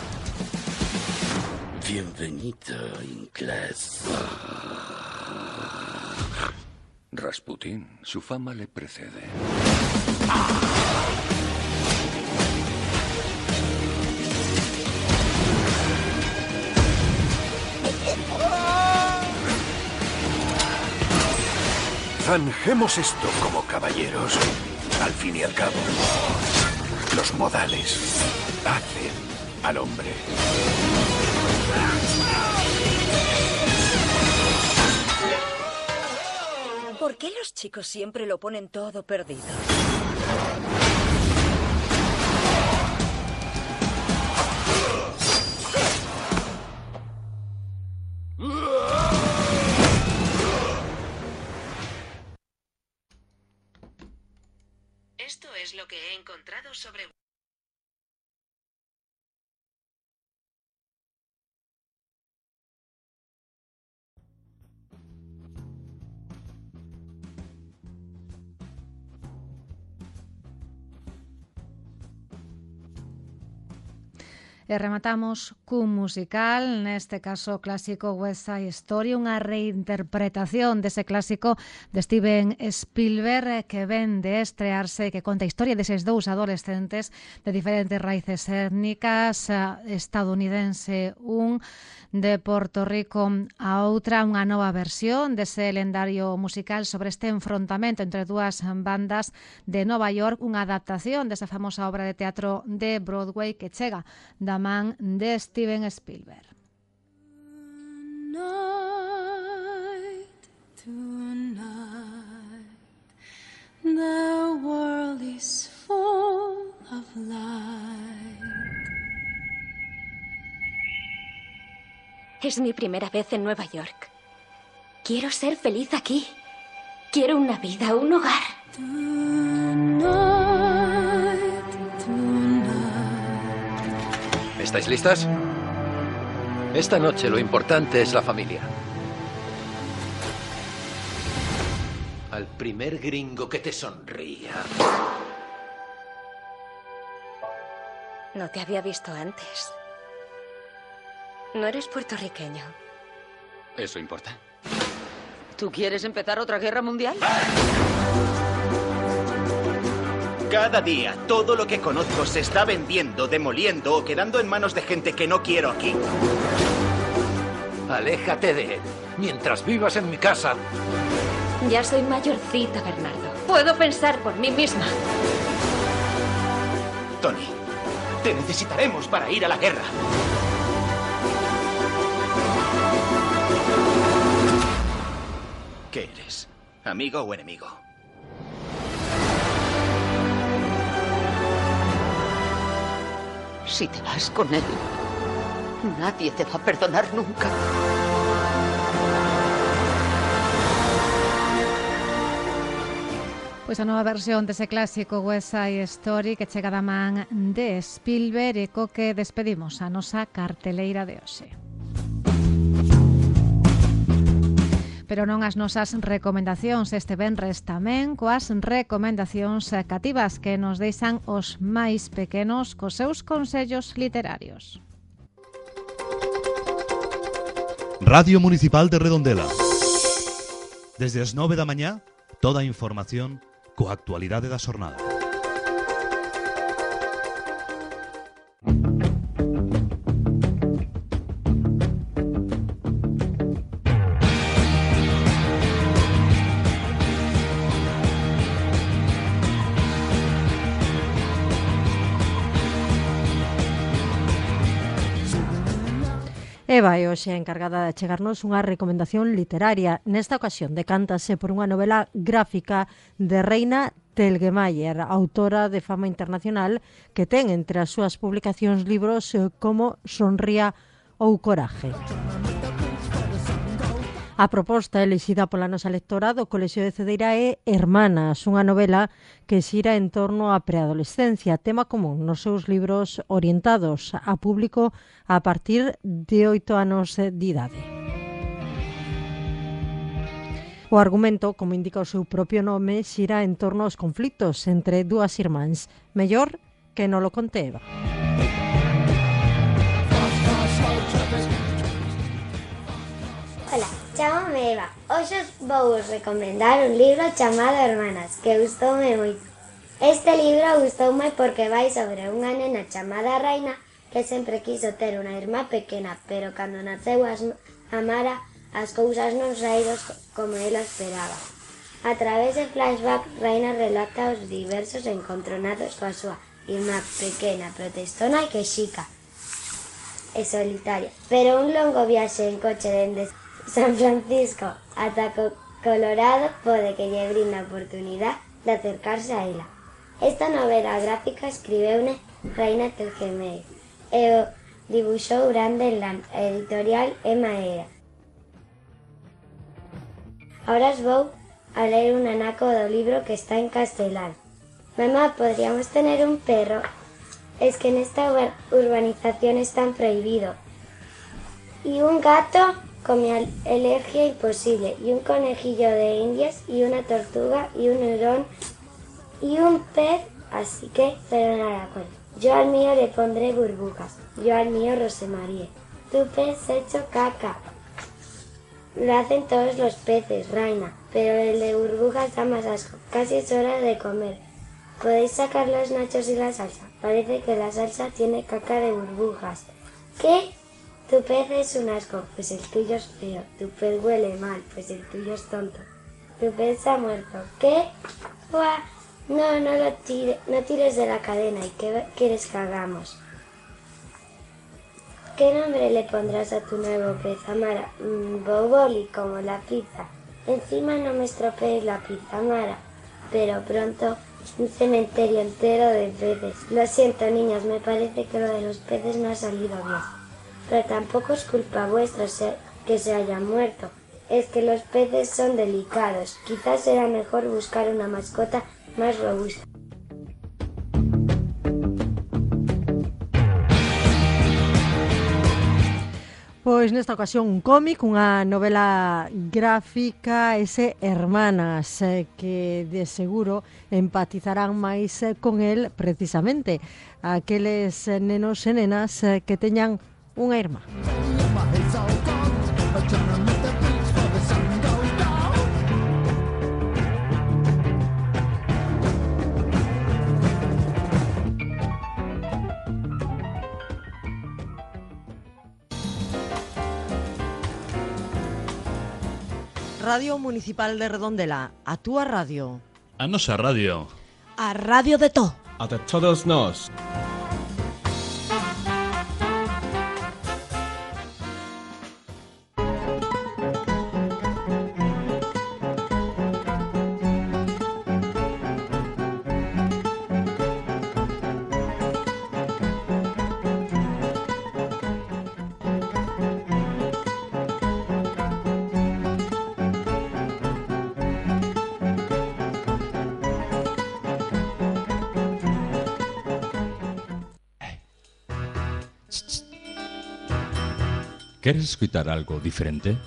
Bienvenido, inglés. Rasputín, su fama le precede. Zanjemos esto como caballeros. Al fin y al cabo, los modales hacen al hombre. ¿Por qué los chicos siempre lo ponen todo perdido? Esto es lo que he encontrado sobre... E rematamos cun musical, neste caso clásico West Side Story, unha reinterpretación dese clásico de Steven Spielberg que ven de estrearse, que conta a historia deses dous adolescentes de diferentes raíces étnicas, estadounidense un, de Porto Rico a outra, unha nova versión dese lendario musical sobre este enfrontamento entre dúas bandas de Nova York, unha adaptación desa famosa obra de teatro de Broadway que chega da man de Steven Spielberg. Tonight, tonight, the world is full of light. Es mi primera vez en Nueva York. Quiero ser feliz aquí. Quiero una vida, un hogar. Tonight, tonight, ¿Estáis listas? Esta noche lo importante es la familia. Al primer gringo que te sonría. No te había visto antes. No eres puertorriqueño. ¿Eso importa? ¿Tú quieres empezar otra guerra mundial? Cada día, todo lo que conozco se está vendiendo, demoliendo o quedando en manos de gente que no quiero aquí. Aléjate de él. Mientras vivas en mi casa. Ya soy mayorcita, Bernardo. Puedo pensar por mí misma. Tony, te necesitaremos para ir a la guerra. ¿Qué eres? ¿Amigo o enemigo? Si te vas con él, nadie te va a perdonar nunca. Pois a nova versión dese clásico West Side Story que chega da man de Spielberg e co que despedimos a nosa carteleira de hoxe. Pero non as nosas recomendacións este venres, tamén coas recomendacións cativas que nos deixan os máis pequenos cos seus consellos literarios. Radio Municipal de Redondela. Desde as nove da mañá, toda a información coa actualidade da xornada. E vai hoxe encargada de chegarnos unha recomendación literaria. Nesta ocasión decántase por unha novela gráfica de Reina Telgemeier, autora de fama internacional, que ten entre as súas publicacións libros como Sonría ou Coraje. A proposta elixida pola nosa lectora do Colexio de Cedeira é Hermanas, unha novela que xira en torno á preadolescencia, tema común nos seus libros orientados a público a partir de oito anos de idade. O argumento, como indica o seu propio nome, xira en torno aos conflitos entre dúas irmáns. Mellor que non lo conte Eva. Hola, chámame Eva. Hoxe vou vos recomendar un libro chamado Hermanas, que gustoume moito. Este libro gustoume porque vai sobre unha nena chamada Reina que sempre quiso ter unha irmá pequena, pero cando naceu as amara, as cousas non saíron como ela esperaba. A través de flashback, Reina relata os diversos encontronados coa súa irmá pequena, protestona e quexica e solitaria. Pero un longo viaxe en coche dende San Francisco ata Colorado pode que lle brinda a oportunidade de acercarse a ela. Esta novela gráfica escribeune Reina Telgemeier e o dibuxou Brandon Land, a editorial Ema Era. Ahora os vou a ler un anaco do libro que está en castelán. Mamá, podríamos tener un perro? Es que en esta urbanización están prohibido. Y un gato con mi alergia imposible, y un conejillo de indias, y una tortuga, y un hurón, y un pez, así que, pero nada, bueno. Yo al mío le pondré burbujas, yo al mío Rosemarie. Tu pez hecho caca. Lo hacen todos los peces, Reina, pero el de burbujas da más asco. Casi es hora de comer. ¿Podéis sacar los nachos y la salsa? Parece que la salsa tiene caca de burbujas. ¿Qué? Tu pez es un asco, pues el tuyo es feo. Tu pez huele mal, pues el tuyo es tonto. Tu pez se ha muerto. ¿Qué? ¡Buah! No, no lo tire, no tires de la cadena. ¿Y qué quieres que hagamos? ¿Qué nombre le pondrás a tu nuevo pez, Amara? Mm, Boboli, como la pizza. Encima no me estropees la pizza, Amara. Pero pronto un cementerio entero de peces. Lo siento, niños, me parece que lo de los peces no ha salido bien. Pero tampoco es culpa vuestra que se hayan muerto. Es que los peces son delicados. Quizás será mejor buscar una mascota más robusta. Pois nesta ocasión un cómic, unha novela gráfica, ese Hermanas, eh, que de seguro empatizarán máis eh, con el precisamente aqueles eh, nenos e nenas eh, que teñan unha irmá. Radio Municipal de Redondela, a túa radio. A nosa radio. A radio de to. A de todos nós. ¿Quieres escuchar algo diferente?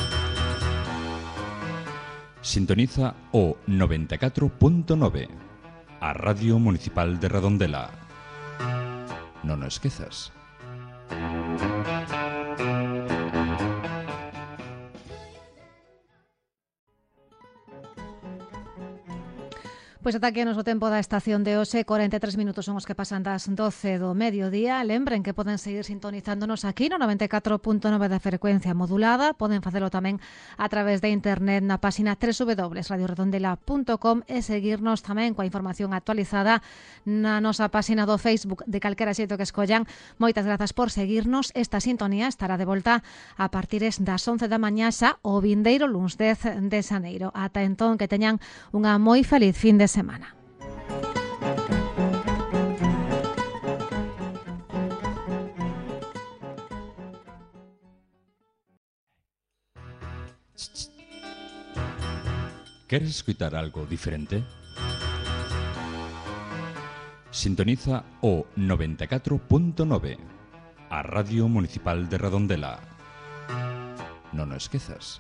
Sintoniza o noventa e catro punto nove, a Radio Municipal de Redondela. Non o esquezas. Pois ata aquí nos o tempo da estación de hoxe, cuarenta e tres minutos son os que pasan das doce do mediodía. Lembren que poden seguir sintonizándonos aquí no noventa e catro punto nove da frecuencia modulada. Poden facelo tamén a través de internet na página doble u doble u doble u punto radio redondela punto com e seguirnos tamén coa información actualizada na nosa página do Facebook de calquera xeito que escollan. Moitas grazas por seguirnos. Esta sintonía estará de volta a partir das once da mañá xa o vindeiro luns dez de xaneiro. Ata entón, que teñan unha moi feliz fin de semana. ¿Quieres escuchar algo diferente? Sintoniza o noventa e catro punto nove, a Radio Municipal de Redondela. Non o esquezas.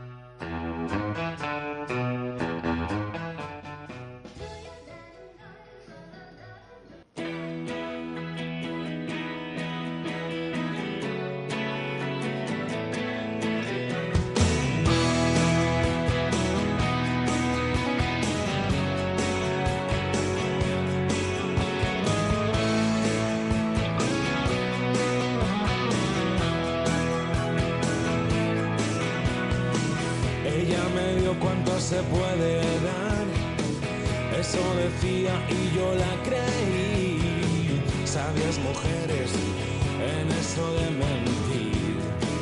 Se puede dar, eso decía y yo la creí. Sabias mujeres en eso de mentir.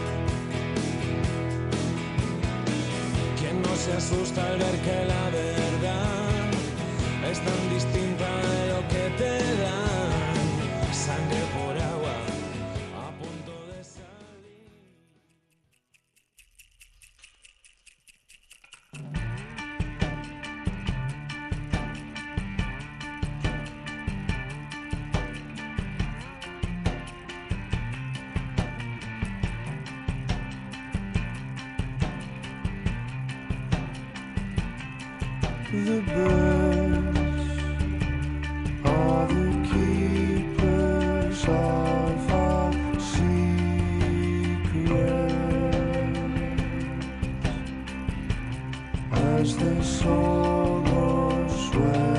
¿Quién no se asusta al ver que la verdad es tan distinta de lo que te dan? Sangre por agua, a punto de salir. The birds are the keepers of our secrets as the soul goes sway.